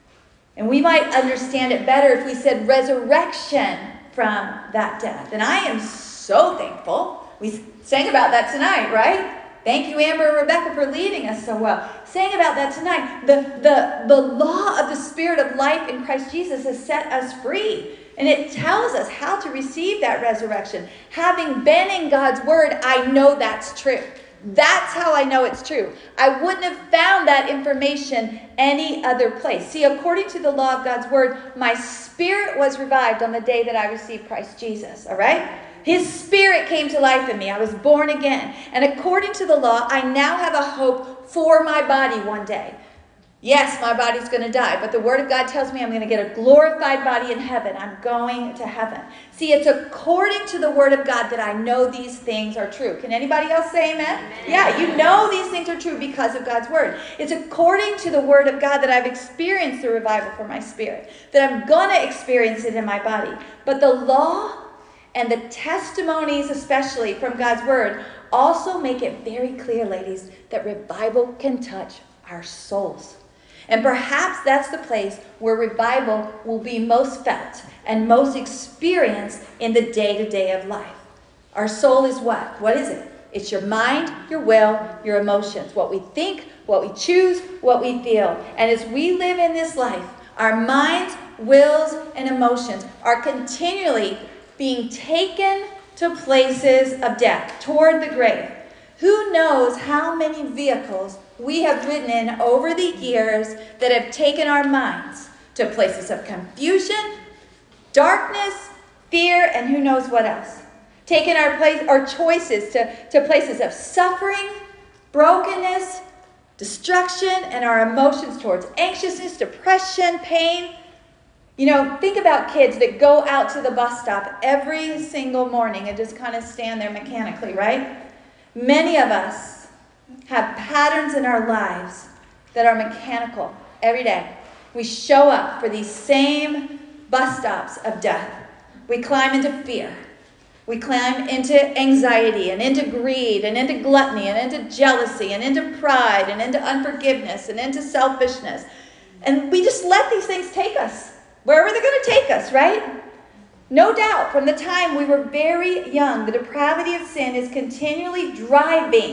And we might understand it better if we said resurrection from that death. And I am so thankful. We sang about that tonight, right? Thank you, Amber and Rebecca, for leading us so well. Sang about that tonight. The, the, the law of the Spirit of life in Christ Jesus has set us free. And it tells us how to receive that resurrection. Having been in God's word, I know that's true. That's how I know it's true. I wouldn't have found that information any other place. See, according to the law of God's word, my spirit was revived on the day that I received Christ Jesus, all right? His spirit came to life in me. I was born again. And according to the law, I now have a hope for my body one day. Yes, my body's going to die, but the word of God tells me I'm going to get a glorified body in heaven. I'm going to heaven. See, it's according to the word of God that I know these things are true. Can anybody else say amen? Amen. Yeah, you know these things are true because of God's word. It's according to the word of God that I've experienced the revival for my spirit, that I'm going to experience it in my body. But the law and the testimonies, especially from God's word, also make it very clear, ladies, that revival can touch our souls. And perhaps that's the place where revival will be most felt and most experienced in the day-to-day of life. Our soul is what? What is it? It's your mind, your will, your emotions. What we think, what we choose, what we feel. And as we live in this life, our minds, wills, and emotions are continually being taken to places of death, toward the grave. Who knows how many vehicles we have ridden in over the years that have taken our minds to places of confusion, darkness, fear, and who knows what else. Taken our place, our choices to, to places of suffering, brokenness, destruction, and our emotions towards anxiousness, depression, pain. You know, think about kids that go out to the bus stop every single morning and just kind of stand there mechanically, right? Many of us have patterns in our lives that are mechanical every day. We show up for these same bus stops of death. We climb into fear. We climb into anxiety and into greed and into gluttony and into jealousy and into pride and into unforgiveness and into selfishness. And we just let these things take us wherever they're going to take us, right? No doubt, from the time we were very young, the depravity of sin is continually driving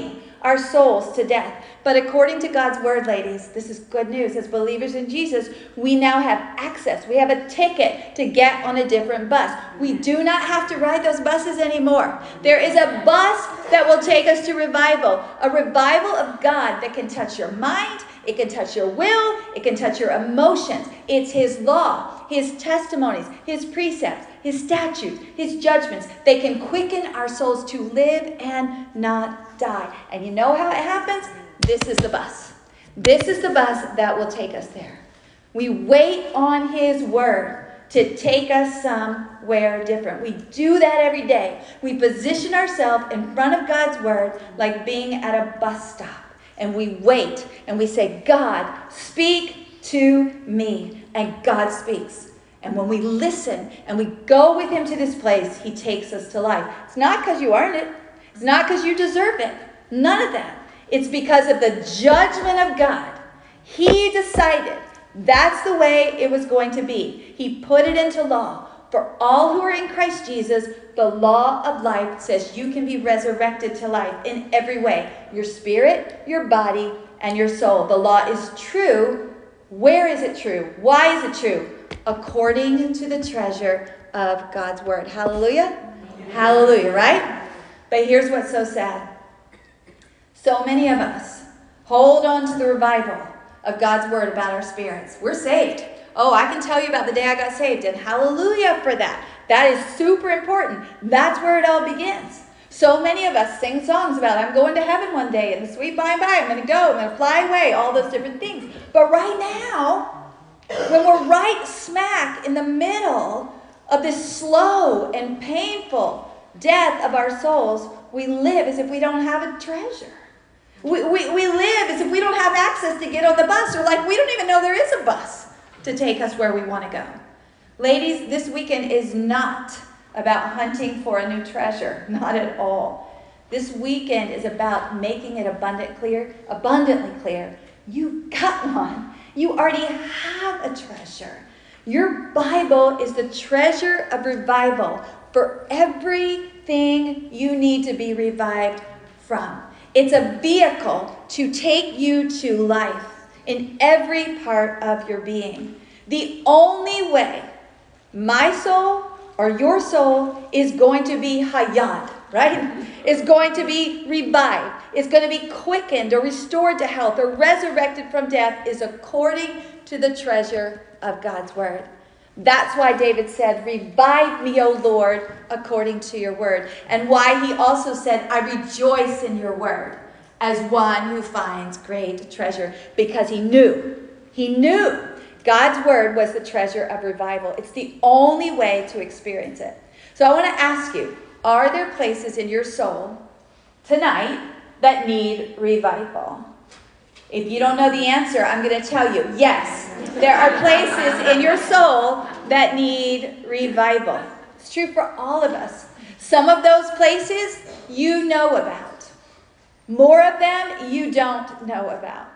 our souls to death. But according to God's word, ladies, this is good news. As believers in Jesus, we now have access. We have a ticket to get on a different bus. We do not have to ride those buses anymore. There is a bus that will take us to revival, a revival of God that can touch your mind, it can touch your will, it can touch your emotions. It's his law, his testimonies, his precepts, his statutes, his judgments. They can quicken our souls to live and not die. And you know how it happens? This is the bus. This is the bus that will take us there. We wait on his word to take us somewhere different. We do that every day. We position ourselves in front of God's word like being at a bus stop. And we wait and we say, God, speak to me. And God speaks. And when we listen and we go with him to this place, he takes us to life. It's not because you earned it. It's not because you deserve it. None of that. It's because of the judgment of God. He decided that's the way it was going to be. He put it into law. For all who are in Christ Jesus, the law of life says you can be resurrected to life in every way. Your spirit, your body, and your soul. The law is true. Where is it true? Why is it true? According to the treasure of God's word. Hallelujah? Hallelujah, right? But here's what's so sad. So many of us hold on to the revival of God's word about our spirits. We're saved. Oh, I can tell you about the day I got saved, and hallelujah for that. That is super important. That's where it all begins. So many of us sing songs about, I'm going to heaven one day, and the sweet by and by, I'm going to go, I'm going to fly away, all those different things. But right now, when we're right smack in the middle of this slow and painful death of our souls, we live as if we don't have a treasure. We, we, we live as if we don't have access to get on the bus, or like we don't even know there is a bus to take us where we want to go. Ladies, this weekend is not about hunting for a new treasure. Not at all. This weekend is about making it abundant clear, abundantly clear. You got one. You already have a treasure. Your Bible is the treasure of revival for everything you need to be revived from. It's a vehicle to take you to life in every part of your being. The only way my soul or your soul is going to be hayat, right? Is going to be revived. It's going to be quickened or restored to health or resurrected from death is according to the treasure of God's word. That's why David said, revive me, O Lord, according to your word. And why he also said, I rejoice in your word as one who finds great treasure. Because he knew, he knew God's word was the treasure of revival. It's the only way to experience it. So I want to ask you, are there places in your soul tonight that need revival? If you don't know the answer, I'm going to tell you, yes, there are places in your soul that need revival. It's true for all of us. Some of those places you know about. More of them you don't know about.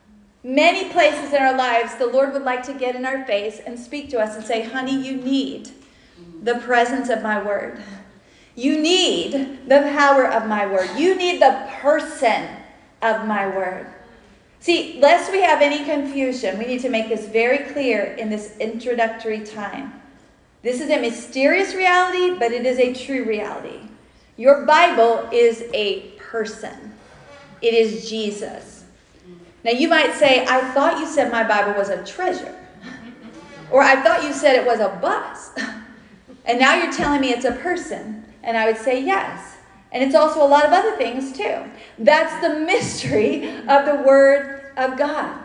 Many places in our lives the Lord would like to get in our face and speak to us and say, honey, you need the presence of my word. You need the power of my word. You need the person of my word. See, lest we have any confusion, we need to make this very clear in this introductory time. This is a mysterious reality, but it is a true reality. Your Bible is a person. It is Jesus. Now you might say, I thought you said my Bible was a treasure. Or I thought you said it was a bus. And now you're telling me it's a person. And I would say yes. And it's also a lot of other things too. That's the mystery of the Word of God.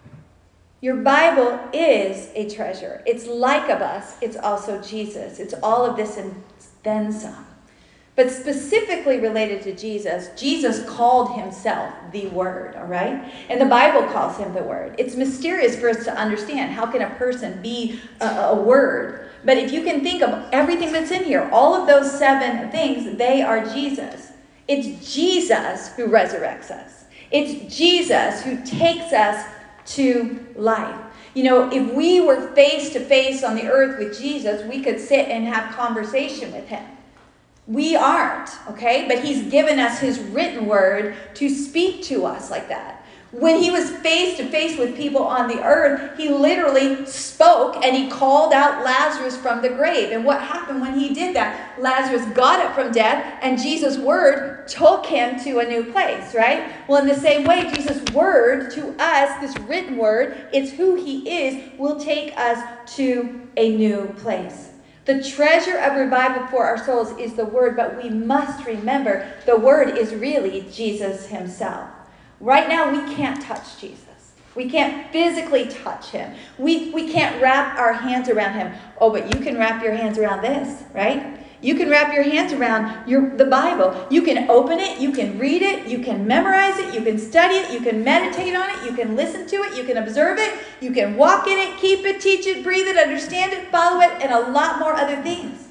Your Bible is a treasure. It's like a bus. It's also Jesus. It's all of this and then some. But specifically related to Jesus, Jesus called himself the Word, all right? And the Bible calls him the Word. It's mysterious for us to understand. How can a person be a, a word? But if you can think of everything that's in here, all of those seven things, they are Jesus. It's Jesus who resurrects us. It's Jesus who takes us to life. You know, if we were face to face on the earth with Jesus, we could sit and have conversation with him. We aren't, okay? But he's given us his written word to speak to us like that. When he was face to face with people on the earth, he literally spoke and he called out Lazarus from the grave. And what happened when he did that? Lazarus got up from death and Jesus' word took him to a new place, right? Well, in the same way, Jesus' word to us, this written word, it's who he is, will take us to a new place. The treasure of revival for our souls is the word, but we must remember the word is really Jesus himself. Right now, we can't touch Jesus. We can't physically touch him. We, we can't wrap our hands around him. Oh, but you can wrap your hands around this, right? You can wrap your hands around your, the Bible. You can open it. You can read it. You can memorize it. You can study it. You can meditate on it. You can listen to it. You can observe it. You can walk in it, keep it, teach it, breathe it, understand it, follow it, and a lot more other things.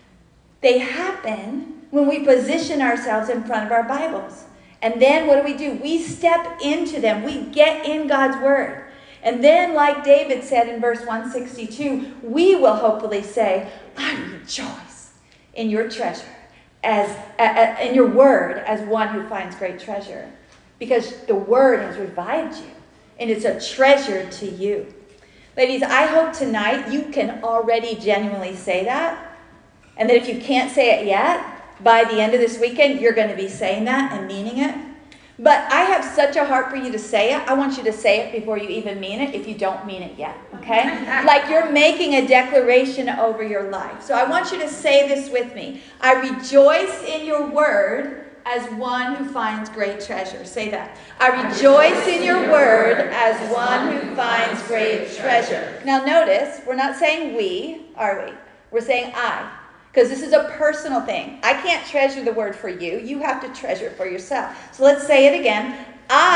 They happen when we position ourselves in front of our Bibles. And then what do we do? We step into them. We get in God's word. And then, like David said in verse one sixty-two, we will hopefully say, I rejoice in your treasure, as uh, in your word, as one who finds great treasure. Because the word has revived you, and it's a treasure to you. Ladies, I hope tonight you can already genuinely say that. And that if you can't say it yet, by the end of this weekend, you're going to be saying that and meaning it. But I have such a heart for you to say it. I want you to say it before you even mean it if you don't mean it yet, okay? Like you're making a declaration over your life. So I want you to say this with me. I rejoice in your word as one who finds great treasure. Say that. I rejoice in your word as one who finds great treasure. Now notice, we're not saying we, are we? We're saying I. Because this is a personal thing. I can't treasure the word for you. You have to treasure it for yourself. So let's say it again.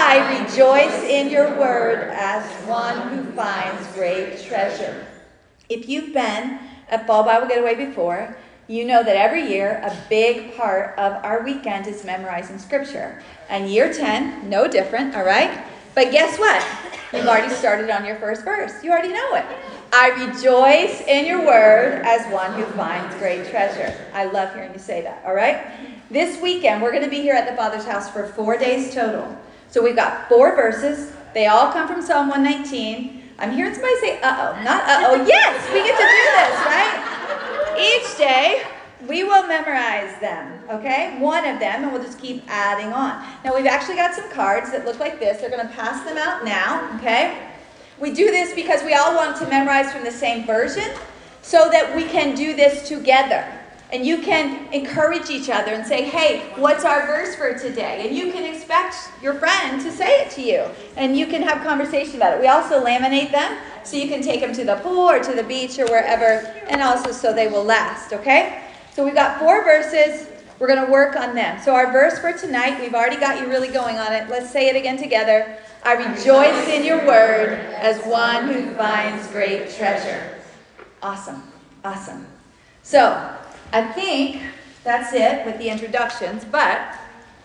I rejoice in your word as one who finds great treasure. If you've been at Fall Bible Getaway before, you know that every year a big part of our weekend is memorizing scripture. And year ten, no different, all right? But guess what? You've already started on your first verse. You already know it. I rejoice in your word as one who finds great treasure. I love hearing you say that, all right? This weekend, we're going to be here at the Father's house for four days total. So we've got four verses. They all come from Psalm one nineteen. I'm hearing somebody say, uh-oh, not uh-oh. Yes, we get to do this, right? Each day, we will memorize them, okay? One of them, and we'll just keep adding on. Now, we've actually got some cards that look like this. They're going to pass them out now, okay? We do this because we all want to memorize from the same version so that we can do this together. And you can encourage each other and say, hey, what's our verse for today? And you can expect your friend to say it to you. And you can have conversation about it. We also laminate them so you can take them to the pool or to the beach or wherever, and also so they will last, okay? So we've got four verses. We're going to work on them. So our verse for tonight, we've already got you really going on it. Let's say it again together. I rejoice in your word as one who finds great treasure. Awesome. Awesome. So I think that's it with the introductions. But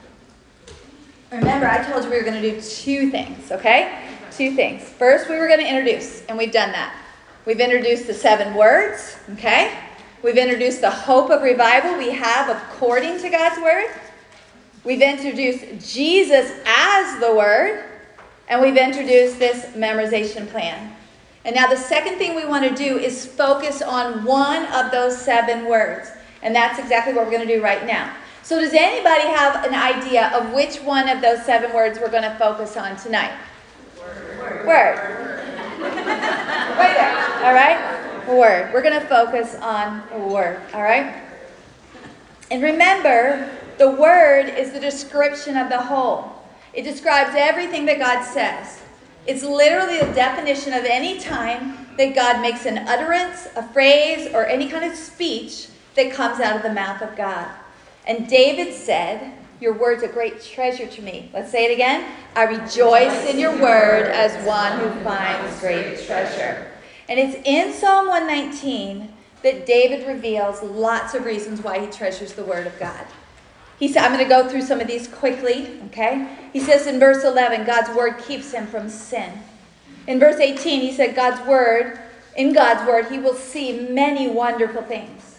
remember, I told you we were going to do two things, okay? Two things. First, we were going to introduce, and we've done that. We've introduced the seven words, okay? We've introduced the hope of revival we have according to God's word. We've introduced Jesus as the word. And we've introduced this memorization plan. And now the second thing we want to do is focus on one of those seven words. And that's exactly what we're going to do right now. So does anybody have an idea of which one of those seven words we're going to focus on tonight? Word. Word. Right there. All right? Word. We're going to focus on word. All right? And remember, the word is the description of the whole. It describes everything that God says. It's literally the definition of any time that God makes an utterance, a phrase, or any kind of speech that comes out of the mouth of God. And David said, your word's a great treasure to me. Let's say it again. I rejoice in your word as one who finds great treasure. And it's in Psalm one nineteen that David reveals lots of reasons why he treasures the word of God. He said, I'm going to go through some of these quickly, okay? He says in verse eleven, God's word keeps him from sin. In verse eighteen, he said, God's word, in God's word, he will see many wonderful things.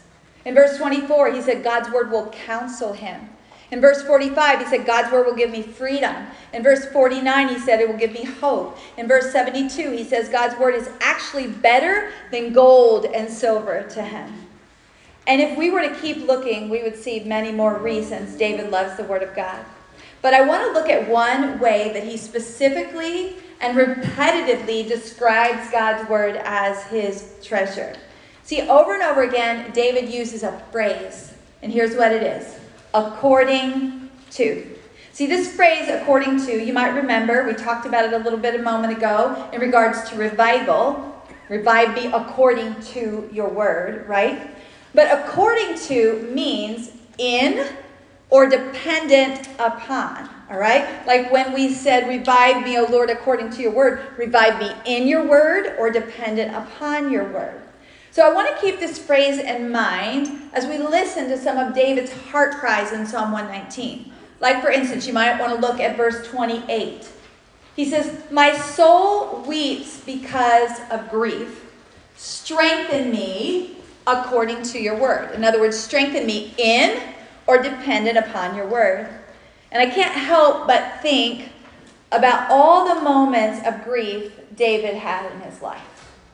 In verse twenty-four, he said God's word will counsel him. In verse forty-five, he said God's word will give me freedom. In verse forty-nine, he said it will give me hope. In verse seventy-two, he says God's word is actually better than gold and silver to him. And if we were to keep looking, we would see many more reasons David loves the word of God. But I want to look at one way that he specifically and repetitively describes God's word as his treasure. See, over and over again, David uses a phrase. And here's what it is. According to. See, this phrase, according to, you might remember, we talked about it a little bit a moment ago in regards to revival. Revive me according to your word, right? But according to means in or dependent upon, all right? Like when we said, revive me, O Lord, according to your word, revive me in your word or dependent upon your word. So I want to keep this phrase in mind as we listen to some of David's heart cries in Psalm one nineteen. Like, for instance, you might want to look at verse twenty-eight. He says, my soul weeps because of grief. Strengthen me according to your word. In other words, strengthen me in or dependent upon your word. And I can't help but think about all the moments of grief David had in his life.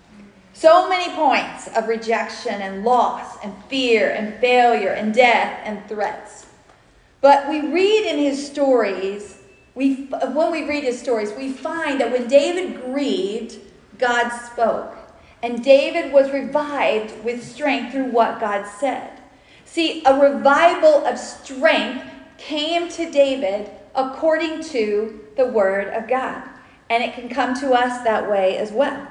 So many points of rejection and loss and fear and failure and death and threats. But we read in his stories, we, when we read his stories, we find that when David grieved, God spoke. And David was revived with strength through what God said. See, a revival of strength came to David according to the word of God. And it can come to us that way as well.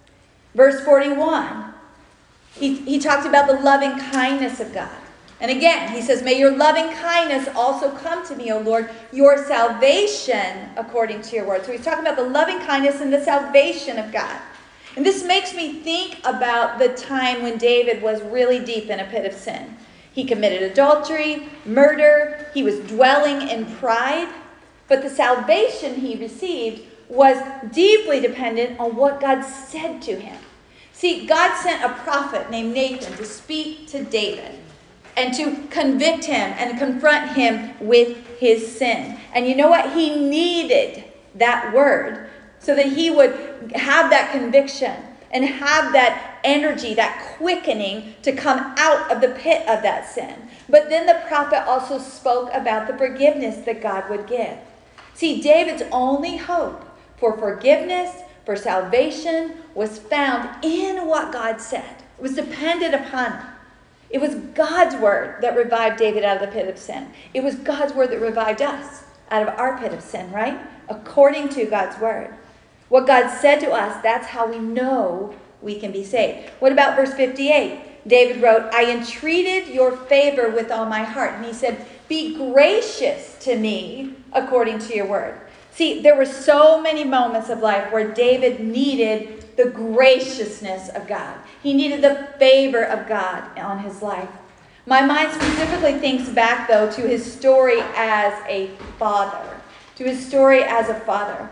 Verse forty-one, he, he talked about the loving kindness of God. And again, he says, may your loving kindness also come to me, O Lord, your salvation according to your word. So he's talking about the loving kindness and the salvation of God. And this makes me think about the time when David was really deep in a pit of sin. He committed adultery, murder, he was dwelling in pride. But the salvation he received was deeply dependent on what God said to him. See, God sent a prophet named Nathan to speak to David and to convict him and confront him with his sin. And you know what? He needed that word so that he would have that conviction and have that energy, that quickening to come out of the pit of that sin. But then the prophet also spoke about the forgiveness that God would give. See, David's only hope for forgiveness, for salvation, was found in what God said. It was dependent upon it. It was God's word that revived David out of the pit of sin. It was God's word that revived us out of our pit of sin, right? According to God's word. What God said to us, that's how we know we can be saved. What about verse fifty-eight? David wrote, I entreated your favor with all my heart. And he said, be gracious to me according to your word. See, there were so many moments of life where David needed the graciousness of God. He needed the favor of God on his life. My mind specifically thinks back, though, to his story as a father. To his story as a father.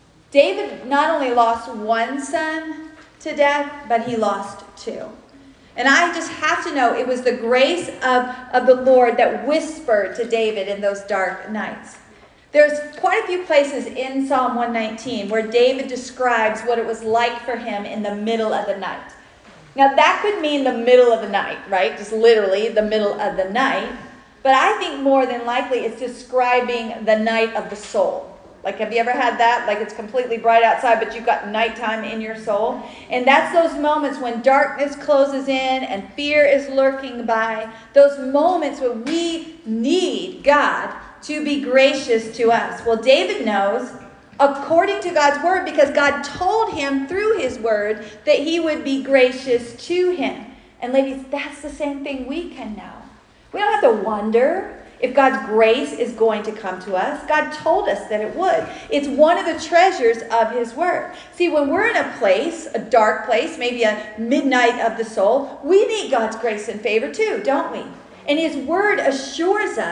David not only lost one son to death, but he lost two. And I just have to know it was the grace of, of the Lord that whispered to David in those dark nights. There's quite a few places in Psalm one nineteen where David describes what it was like for him in the middle of the night. Now that could mean the middle of the night, right? Just literally the middle of the night. But I think more than likely it's describing the night of the soul. Like, have you ever had that? Like, it's completely bright outside, but you've got nighttime in your soul. And that's those moments when darkness closes in and fear is lurking by. Those moments when we need God to be gracious to us. Well, David knows, according to God's word, because God told him through his word that he would be gracious to him. And ladies, that's the same thing we can know. We don't have to wonder if God's grace is going to come to us. God told us that it would. It's one of the treasures of his word. See, when we're in a place, a dark place, maybe a midnight of the soul, we need God's grace and favor too, don't we? And his word assures us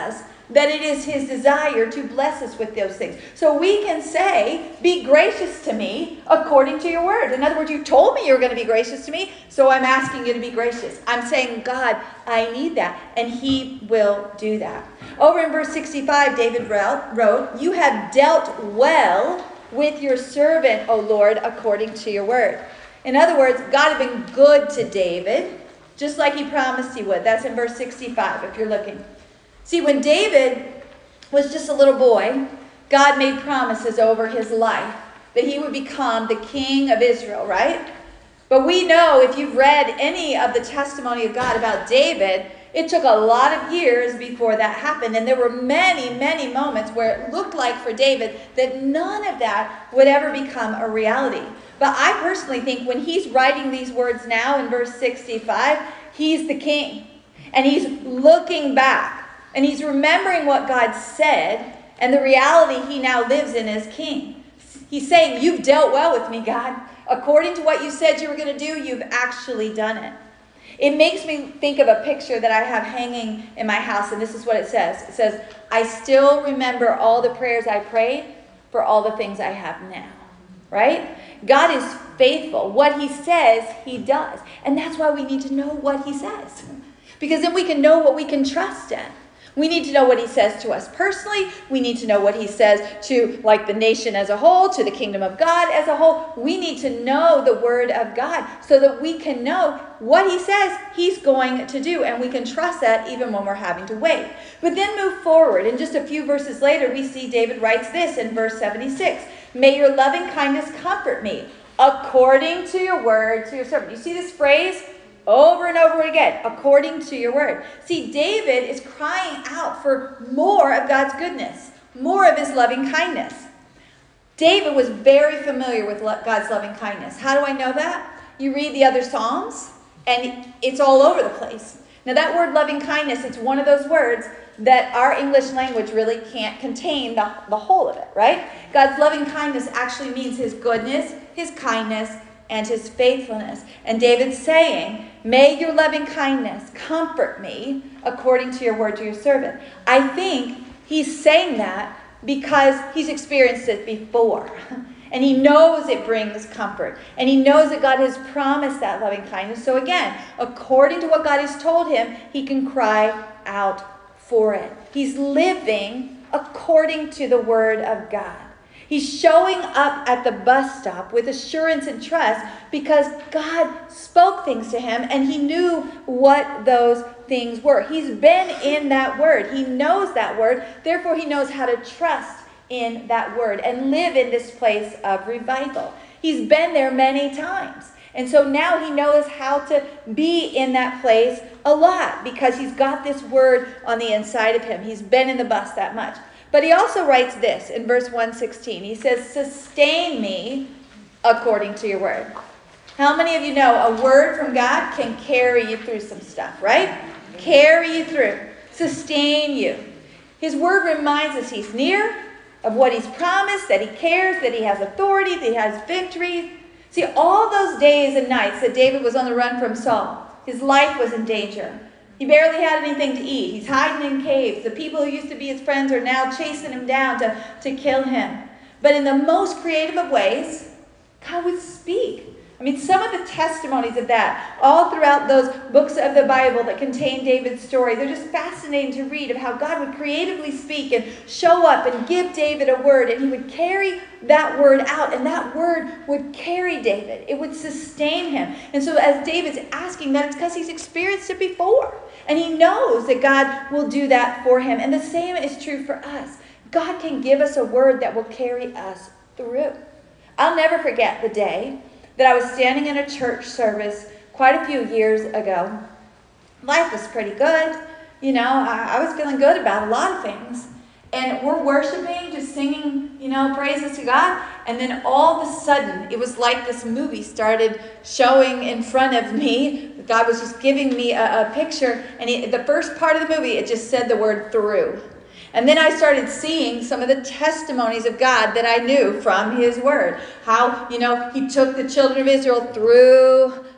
that it is his desire to bless us with those things. So we can say, be gracious to me according to your word. In other words, you told me you were going to be gracious to me, so I'm asking you to be gracious. I'm saying, God, I need that, and he will do that. Over in verse sixty-five, David wrote, you have dealt well with your servant, O Lord, according to your word. In other words, God had been good to David, just like he promised he would. That's in verse sixty-five, if you're looking. See, when David was just a little boy, God made promises over his life that he would become the king of Israel, right? But we know, if you've read any of the testimony of God about David, it took a lot of years before that happened. And there were many, many moments where it looked like for David that none of that would ever become a reality. But I personally think when he's writing these words now in verse sixty-five, he's the king. And he's looking back. And he's remembering what God said and the reality he now lives in as king. He's saying, you've dealt well with me, God. According to what you said you were going to do, you've actually done it. It makes me think of a picture that I have hanging in my house, and this is what it says. It says, I still remember all the prayers I prayed for all the things I have now. Right? God is faithful. What he says, he does. And that's why we need to know what he says. Because then we can know what we can trust in. We need to know what he says to us personally. We need to know what he says to, like, the nation as a whole, to the kingdom of God as a whole. We need to know the word of God so that we can know what he says he's going to do. And we can trust that even when we're having to wait. But then move forward. And just a few verses later, we see David writes this in verse seventy-six. May your loving kindness comfort me according to your word to your servant. You see this phrase? Over and over again, according to your word. See, David is crying out for more of God's goodness, more of his loving kindness. David was very familiar with God's loving kindness. How do I know that? You read the other Psalms, and it's all over the place. Now, that word loving kindness, it's one of those words that our English language really can't contain the, the whole of it, right? God's loving kindness actually means his goodness, his kindness, and his faithfulness. And David's saying, may your loving kindness comfort me according to your word to your servant. I think he's saying that because he's experienced it before. And he knows it brings comfort. And he knows that God has promised that loving kindness. So again, according to what God has told him, he can cry out for it. He's living according to the word of God. He's showing up at the bus stop with assurance and trust because God spoke things to him and he knew what those things were. He's been in that word. He knows that word. Therefore, he knows how to trust in that word and live in this place of revival. He's been there many times. And so now he knows how to be in that place a lot because he's got this word on the inside of him. He's been in the bus that much. But he also writes this in verse one sixteen. He says, sustain me according to your word. How many of you know a word from God can carry you through some stuff, right? Carry you through. Sustain you. His word reminds us he's near, of what he's promised, that he cares, that he has authority, that he has victory. See, all those days and nights that David was on the run from Saul, his life was in danger. He barely had anything to eat. He's hiding in caves. The people who used to be his friends are now chasing him down to, to kill him. But in the most creative of ways, God would speak. I mean, some of the testimonies of that, all throughout those books of the Bible that contain David's story, they're just fascinating to read of how God would creatively speak and show up and give David a word, and he would carry that word out, and that word would carry David. It would sustain him. And so as David's asking that, it's because he's experienced it before, and he knows that God will do that for him. And the same is true for us. God can give us a word that will carry us through. I'll never forget the day that I was standing in a church service quite a few years ago. Life was pretty good. You know, I, I was feeling good about a lot of things. And we're worshiping, just singing, you know, praises to God. And then all of a sudden, it was like this movie started showing in front of me. God was just giving me a, a picture. And he, the first part of the movie, it just said the word through. And then I started seeing some of the testimonies of God that I knew from his word. How, you know, he took the children of Israel through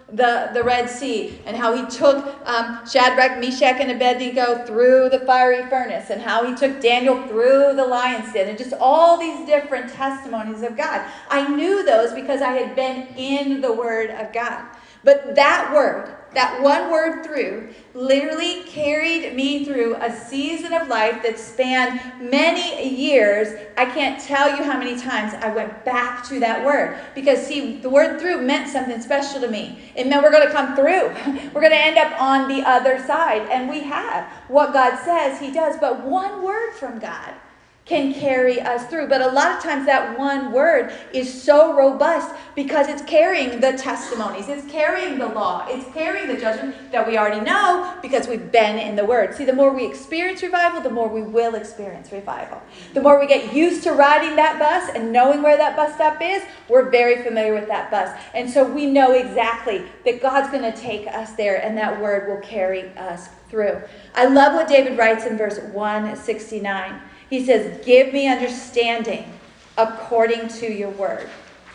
the, the Red Sea, and how he took um, Shadrach, Meshach, and Abednego through the fiery furnace, and how he took Daniel through the lion's den, and just all these different testimonies of God. I knew those because I had been in the Word of God. But that word, that one word through, literally carried me through a season of life that spanned many years. I can't tell you how many times I went back to that word. Because, see, the word through meant something special to me. It meant we're going to come through. We're going to end up on the other side. And we have. What God says, he does. But one word from God can carry us through. But a lot of times that one word is so robust because it's carrying the testimonies, it's carrying the law, it's carrying the judgment that we already know because we've been in the word. See, the more we experience revival, the more we will experience revival. The more we get used to riding that bus and knowing where that bus stop is, we're very familiar with that bus. And so we know exactly that God's going to take us there, and that word will carry us through. I love what David writes in verse one sixty-nine. He says, give me understanding according to your word.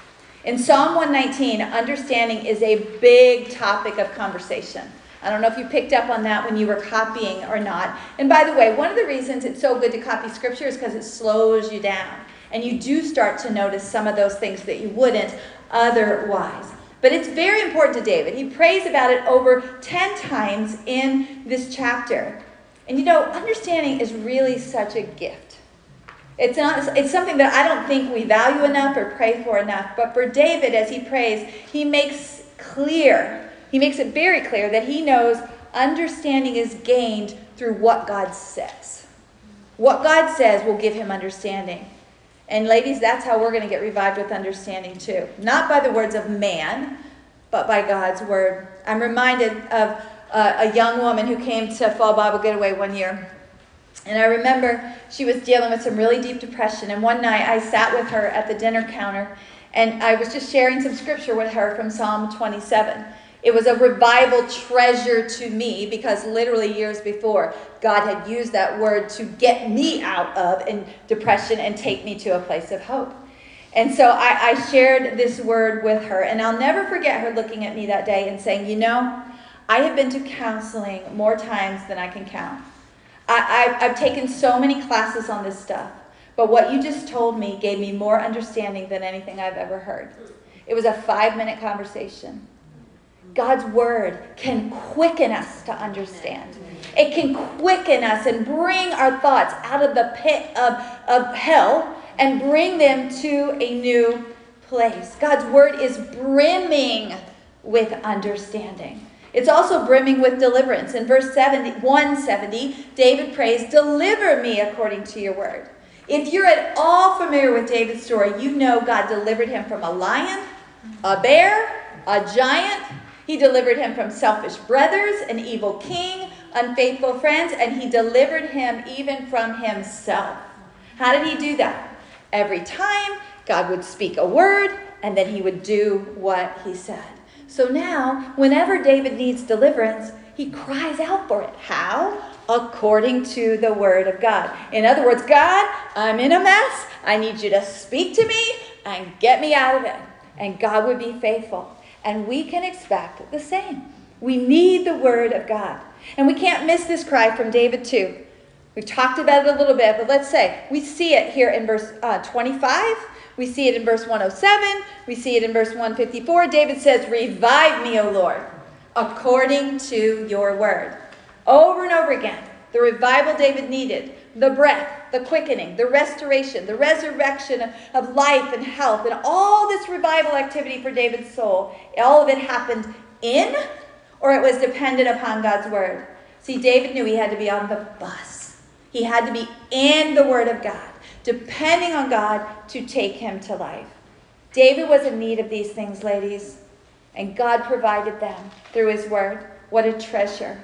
In Psalm one nineteen, understanding is a big topic of conversation. I don't know if you picked up on that when you were copying or not. And by the way, one of the reasons it's so good to copy scripture is because it slows you down. And you do start to notice some of those things that you wouldn't otherwise. But it's very important to David. He prays about it over ten times in this chapter. And you know, understanding is really such a gift. It's not, it's something that I don't think we value enough or pray for enough. But for David, as he prays, he makes clear, he makes it very clear that he knows understanding is gained through what God says. What God says will give him understanding. And ladies, that's how we're going to get revived with understanding too. Not by the words of man, but by God's word. I'm reminded of Uh, a young woman who came to Fall Bible Getaway one year. And I remember she was dealing with some really deep depression. And one night I sat with her at the dinner counter, and I was just sharing some scripture with her from Psalm twenty-seven. It was a revival treasure to me because literally years before, God had used that word to get me out of in depression and take me to a place of hope. And so I, I shared this word with her. And I'll never forget her looking at me that day and saying, you know, I have been to counseling more times than I can count. I, I've, I've taken so many classes on this stuff. But what you just told me gave me more understanding than anything I've ever heard. It was a five-minute conversation. God's word can quicken us to understand. It can quicken us and bring our thoughts out of the pit of, of hell and bring them to a new place. God's word is brimming with understanding. It's also brimming with deliverance. In verse one seventy, David prays, deliver me according to your word. If you're at all familiar with David's story, you know God delivered him from a lion, a bear, a giant. He delivered him from selfish brothers, an evil king, unfaithful friends, and he delivered him even from himself. How did he do that? Every time, God would speak a word, and then he would do what he said. So now, whenever David needs deliverance, he cries out for it. How? According to the word of God. In other words, God, I'm in a mess. I need you to speak to me and get me out of it. And God would be faithful. And we can expect the same. We need the word of God. And we can't miss this cry from David too. We've talked about it a little bit, but let's say we see it here in verse uh, twenty-five. We see it in verse one oh seven. We see it in verse one fifty-four. David says, revive me, O Lord, according to your word. Over and over again, the revival David needed, the breath, the quickening, the restoration, the resurrection of life and health, and all this revival activity for David's soul, all of it happened in, or it was dependent upon God's word. See, David knew he had to be on the bus. He had to be in the word of God, depending on God to take him to life. David was in need of these things, ladies, and God provided them through his word. What a treasure.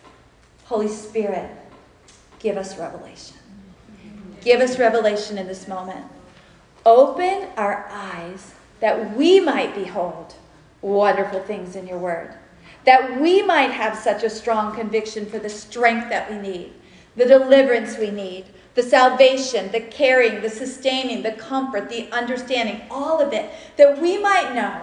Holy Spirit, give us revelation. Give us revelation in this moment. Open our eyes that we might behold wonderful things in your word. That we might have such a strong conviction for the strength that we need, the deliverance we need, the salvation, the caring, the sustaining, the comfort, the understanding, all of it, that we might know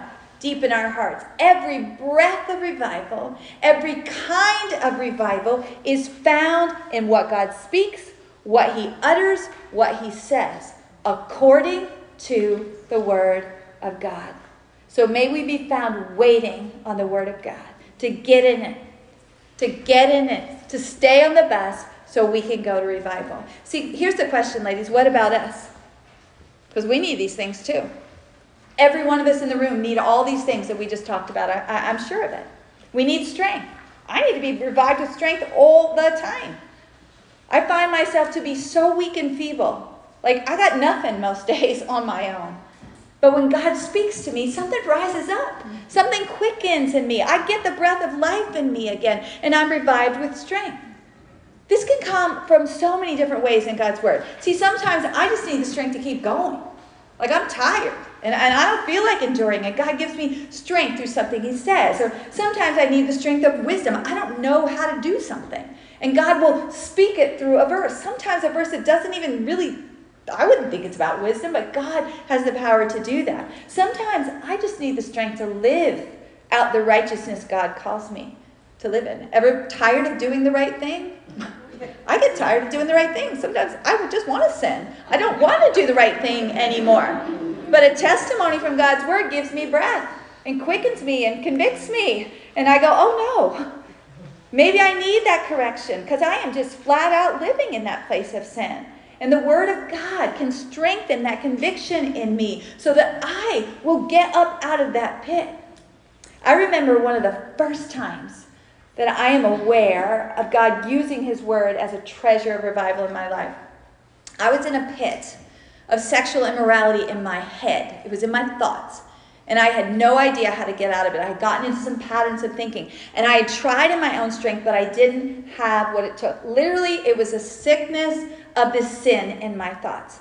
deep in our hearts. Every breath of revival, every kind of revival is found in what God speaks, what he utters, what he says, according to the word of God. So may we be found waiting on the word of God, to get in it, to get in it, to stay on the bus so we can go to revival. See, here's the question, ladies. What about us? Because we need these things too. Every one of us in the room need all these things that we just talked about. I, I, I'm sure of it. We need strength. I need to be revived with strength all the time. I find myself to be so weak and feeble. Like, I got nothing most days on my own. But when God speaks to me, something rises up. Something quickens in me. I get the breath of life in me again, and I'm revived with strength. This can come from so many different ways in God's word. See, sometimes I just need the strength to keep going. Like, I'm tired, and, and I don't feel like enduring it. God gives me strength through something he says. Or sometimes I need the strength of wisdom. I don't know how to do something. And God will speak it through a verse. Sometimes a verse that doesn't even really, I wouldn't think it's about wisdom, but God has the power to do that. Sometimes I just need the strength to live out the righteousness God calls me to live in. Ever tired of doing the right thing? I get tired of doing the right thing. Sometimes I would just want to sin. I don't want to do the right thing anymore. But a testimony from God's word gives me breath and quickens me and convicts me. And I go, oh no, maybe I need that correction because I am just flat out living in that place of sin. And the word of God can strengthen that conviction in me so that I will get up out of that pit. I remember one of the first times that I am aware of God using his word as a treasure of revival in my life. I was in a pit of sexual immorality in my head. It was in my thoughts. And I had no idea how to get out of it. I had gotten into some patterns of thinking. And I had tried in my own strength, but I didn't have what it took. Literally, it was a sickness of this sin in my thoughts.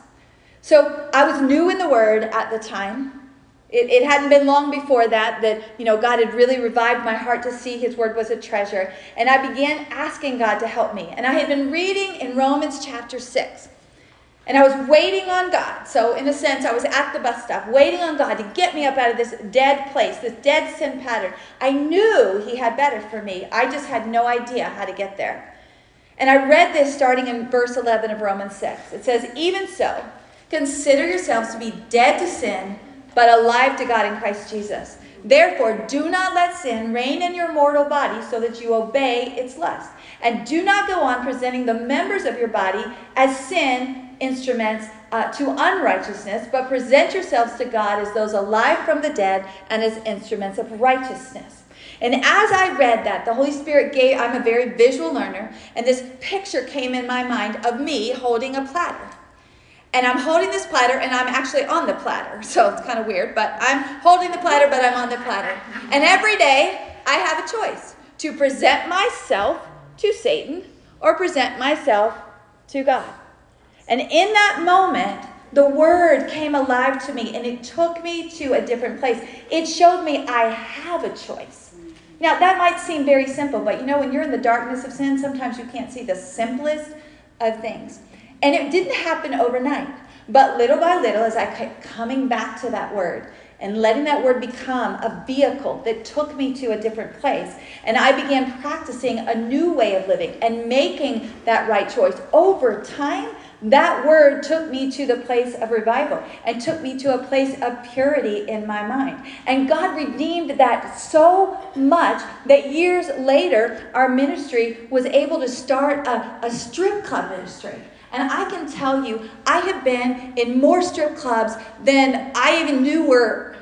So I was new in the word at the time. It, it hadn't been long before that that, you know, God had really revived my heart to see his word was a treasure. And I began asking God to help me. And I had been reading in Romans chapter six. And I was waiting on God. So in a sense, I was at the bus stop, waiting on God to get me up out of this dead place, this dead sin pattern. I knew he had better for me. I just had no idea how to get there. And I read this starting in verse eleven of Romans six. It says, even so, consider yourselves to be dead to sin, but alive to God in Christ Jesus. Therefore, do not let sin reign in your mortal body so that you obey its lust. And do not go on presenting the members of your body as sin instruments uh, to unrighteousness, but present yourselves to God as those alive from the dead and as instruments of righteousness. And as I read that, the Holy Spirit gave, I'm a very visual learner, and this picture came in my mind of me holding a platter. And I'm holding this platter, and I'm actually on the platter. So it's kind of weird, but I'm holding the platter, but I'm on the platter. And every day, I have a choice to present myself to Satan or present myself to God. And in that moment, the word came alive to me, and it took me to a different place. It showed me I have a choice. Now, that might seem very simple, but you know, when you're in the darkness of sin, sometimes you can't see the simplest of things. And it didn't happen overnight. But little by little, as I kept coming back to that word and letting that word become a vehicle that took me to a different place, and I began practicing a new way of living and making that right choice, over time, that word took me to the place of revival and took me to a place of purity in my mind. And God redeemed that so much that years later, our ministry was able to start a, a strip club ministry. And I can tell you, I have been in more strip clubs than I even knew were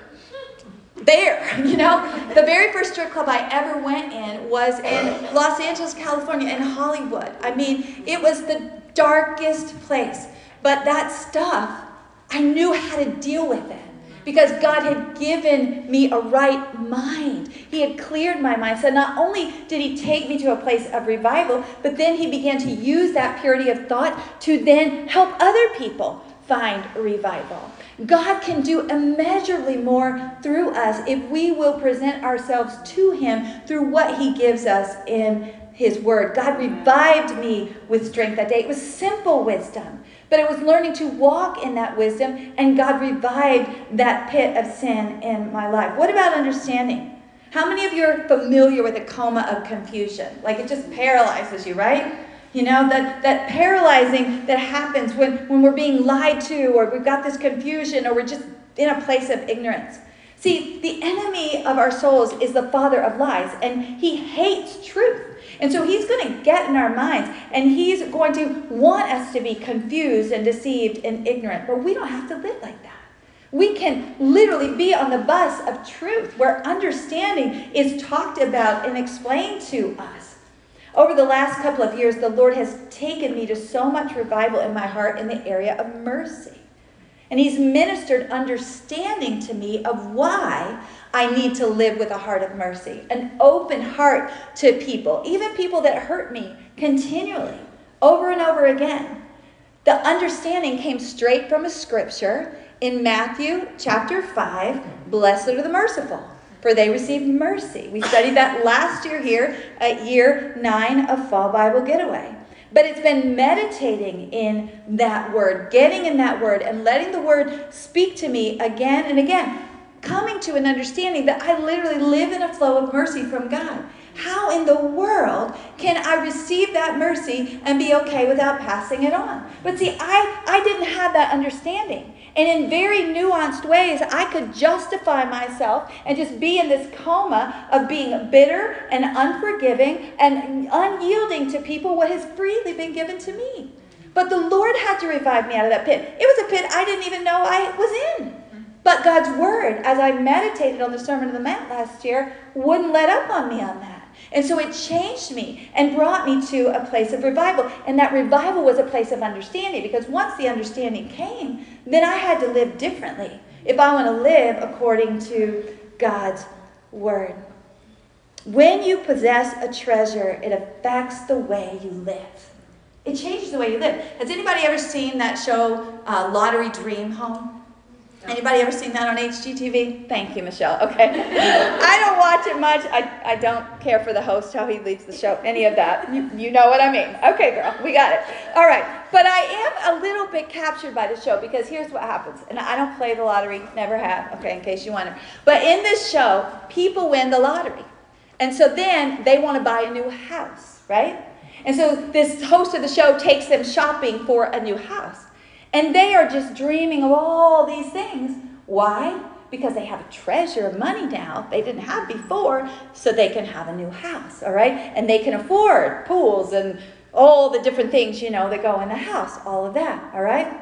there. You know, the very first strip club I ever went in was in Los Angeles, California, in Hollywood. I mean, it was the darkest place. But that stuff, I knew how to deal with it. Because God had given me a right mind. He had cleared my mind. So not only did he take me to a place of revival, but then he began to use that purity of thought to then help other people find revival. God can do immeasurably more through us if we will present ourselves to him through what he gives us in his word. God revived me with strength that day. It was simple wisdom, but it was learning to walk in that wisdom, and God revived that pit of sin in my life. What about understanding? How many of you are familiar with a coma of confusion? Like it just paralyzes you, right? You know, that, that paralyzing that happens when, when we're being lied to, or we've got this confusion, or we're just in a place of ignorance. See, the enemy of our souls is the father of lies, and he hates truth. And so he's going to get in our minds, and he's going to want us to be confused and deceived and ignorant. But we don't have to live like that. We can literally be on the bus of truth, where understanding is talked about and explained to us. Over the last couple of years, the Lord has taken me to so much revival in my heart in the area of mercy. And he's ministered understanding to me of why I need to live with a heart of mercy, an open heart to people, even people that hurt me continually, over and over again. The understanding came straight from a scripture in Matthew chapter five, blessed are the merciful, for they receive mercy. We studied that last year here at year nine of Fall Bible Getaway. But it's been meditating in that word, getting in that word, and letting the word speak to me again and again, coming to an understanding that I literally live in a flow of mercy from God. How in the world can I receive that mercy and be okay without passing it on? But see, I, I didn't have that understanding. And in very nuanced ways, I could justify myself and just be in this coma of being bitter and unforgiving and unyielding to people what has freely been given to me. But the Lord had to revive me out of that pit. It was a pit I didn't even know I was in. But God's word, as I meditated on the Sermon on the Mount last year, wouldn't let up on me on that. And so it changed me and brought me to a place of revival. And that revival was a place of understanding, because once the understanding came, then I had to live differently if I want to live according to God's word. When you possess a treasure, it affects the way you live. It changes the way you live. Has anybody ever seen that show, uh, Lottery Dream Home? Anybody ever seen that on H G T V? Thank you, Michelle. Okay. I don't watch it much. I, I don't care for the host, how he leads the show, any of that. You, you know what I mean. Okay, girl, we got it. All right. But I am a little bit captured by the show, because here's what happens. And I don't play the lottery, never have, okay, in case you wonder. But in this show, people win the lottery. And so then they want to buy a new house, right? And so this host of the show takes them shopping for a new house. And they are just dreaming of all these things. Why? Because they have a treasure of money now they didn't have before, so they can have a new house, all right? And they can afford pools and all the different things, you know, that go in the house, all of that, all right?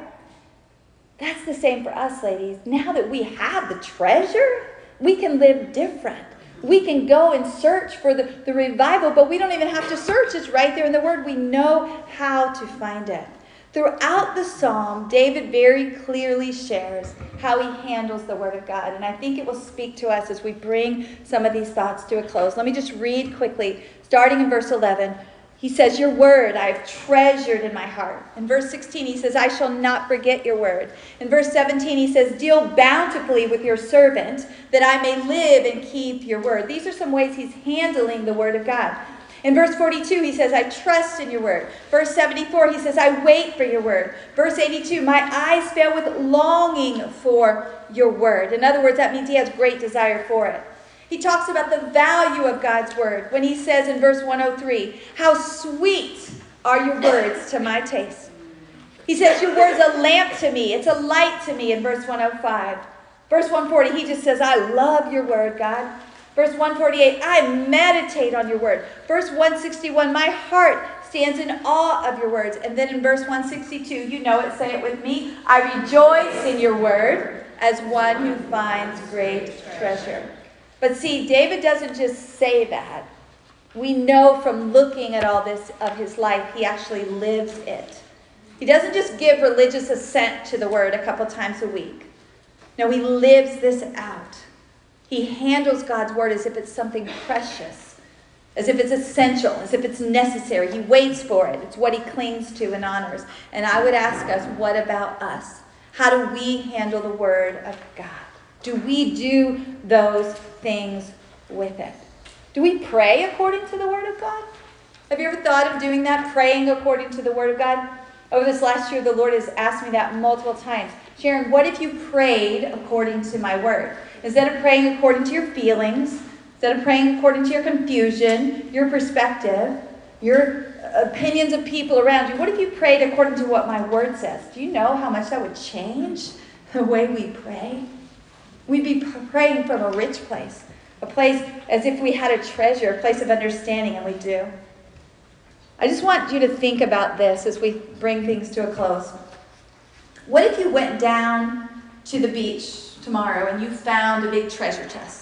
That's the same for us, ladies. Now that we have the treasure, we can live different. We can go and search for the, the revival, but we don't even have to search. It's right there in the Word. We know how to find it. Throughout the psalm, David very clearly shares how he handles the word of God. And I think it will speak to us as we bring some of these thoughts to a close. Let me just read quickly, starting in verse eleven. He says, your word I have treasured in my heart. In verse sixteen, he says, I shall not forget your word. In verse seventeen, he says, deal bountifully with your servant, that I may live and keep your word. These are some ways he's handling the word of God. In verse forty-two, he says, I trust in your word. Verse seventy-four, he says, I wait for your word. Verse eighty-two, my eyes fail with longing for your word. In other words, that means he has great desire for it. He talks about the value of God's word when he says in verse one oh three, how sweet are your words to my taste. He says, your word's a lamp to me. It's a light to me in verse one oh five. Verse one forty, he just says, I love your word, God. Verse one forty-eight, I meditate on your word. Verse one sixty-one, my heart stands in awe of your words. And then in verse one sixty-two, you know it, say it with me. I rejoice in your word as one who finds great treasure. But see, David doesn't just say that. We know from looking at all this of his life, he actually lives it. He doesn't just give religious assent to the word a couple times a week. No, he lives this out. He handles God's word as if it's something precious, as if it's essential, as if it's necessary. He waits for it. It's what he clings to and honors. And I would ask us, what about us? How do we handle the word of God? Do we do those things with it? Do we pray according to the word of God? Have you ever thought of doing that, praying according to the Word of God? Over this last year, the Lord has asked me that multiple times. Sharon, what if you prayed according to my Word? Instead of praying according to your feelings, instead of praying according to your confusion, your perspective, your opinions of people around you, what if you prayed according to what my Word says? Do you know how much that would change the way we pray? We'd be praying from a rich place, a place as if we had a treasure, a place of understanding, and we do. I just want you to think about this as we bring things to a close. What if you went down to the beach tomorrow and you found a big treasure chest?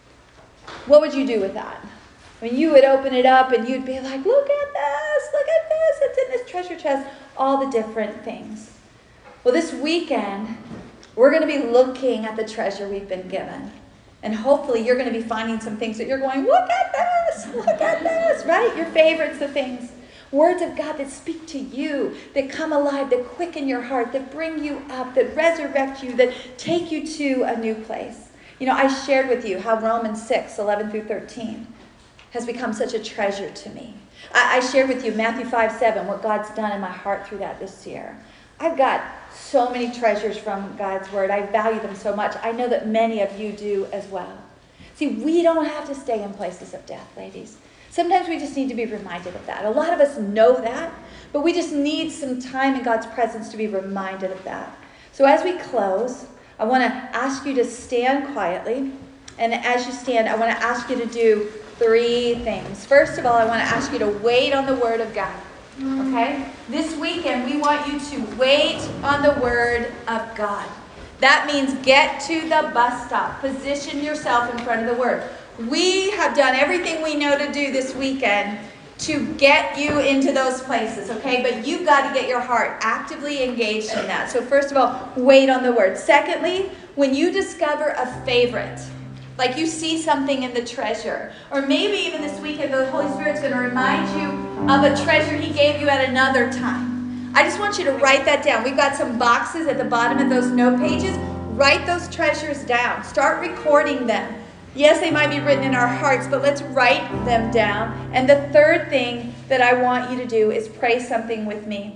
What would you do with that? I mean, you would open it up and you'd be like, look at this, look at this, it's in this treasure chest, all the different things. Well, this weekend, we're going to be looking at the treasure we've been given. And hopefully you're going to be finding some things that you're going, look at this, look at this, right? Your favorites, the things. Words of God that speak to you, that come alive, that quicken your heart, that bring you up, that resurrect you, that take you to a new place. You know, I shared with you how Romans six, eleven through thirteen has become such a treasure to me. I, I shared with you Matthew five, seven, what God's done in my heart through that this year. I've got so many treasures from God's Word. I value them so much. I know that many of you do as well. See, we don't have to stay in places of death, ladies. Sometimes we just need to be reminded of that. A lot of us know that, but we just need some time in God's presence to be reminded of that. So as we close, I want to ask you to stand quietly. And as you stand, I want to ask you to do three things. First of all, I want to ask you to wait on the Word of God. Okay? This weekend, we want you to wait on the Word of God. That means get to the bus stop. Position yourself in front of the Word. We have done everything we know to do this weekend to get you into those places, okay? But you've got to get your heart actively engaged in that. So first of all, wait on the Word. Secondly, when you discover a favorite, like you see something in the treasure, or maybe even this weekend the Holy Spirit's going to remind you of a treasure He gave you at another time. I just want you to write that down. We've got some boxes at the bottom of those note pages. Write those treasures down. Start recording them. Yes, they might be written in our hearts, but let's write them down. And the third thing that I want you to do is pray something with me.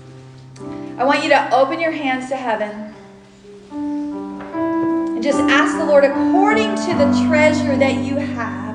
I want you to open your hands to heaven and just ask the Lord, according to the treasure that you have,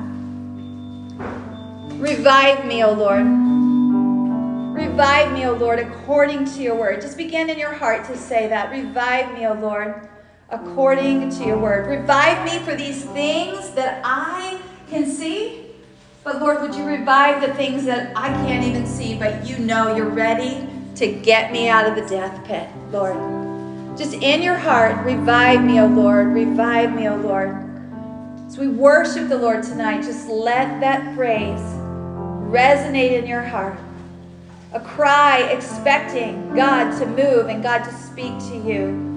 revive me, O Lord. Revive me, O Lord, according to your word. Just begin in your heart to say that. Revive me, O Lord, according to your word. Revive me for these things that I can see. But Lord, would you revive the things that I can't even see, but you know you're ready to get me out of the death pit, Lord. Just in your heart, revive me, O Lord. Revive me, O Lord. As we worship the Lord tonight, just let that praise resonate in your heart. A cry expecting God to move and God to speak to you.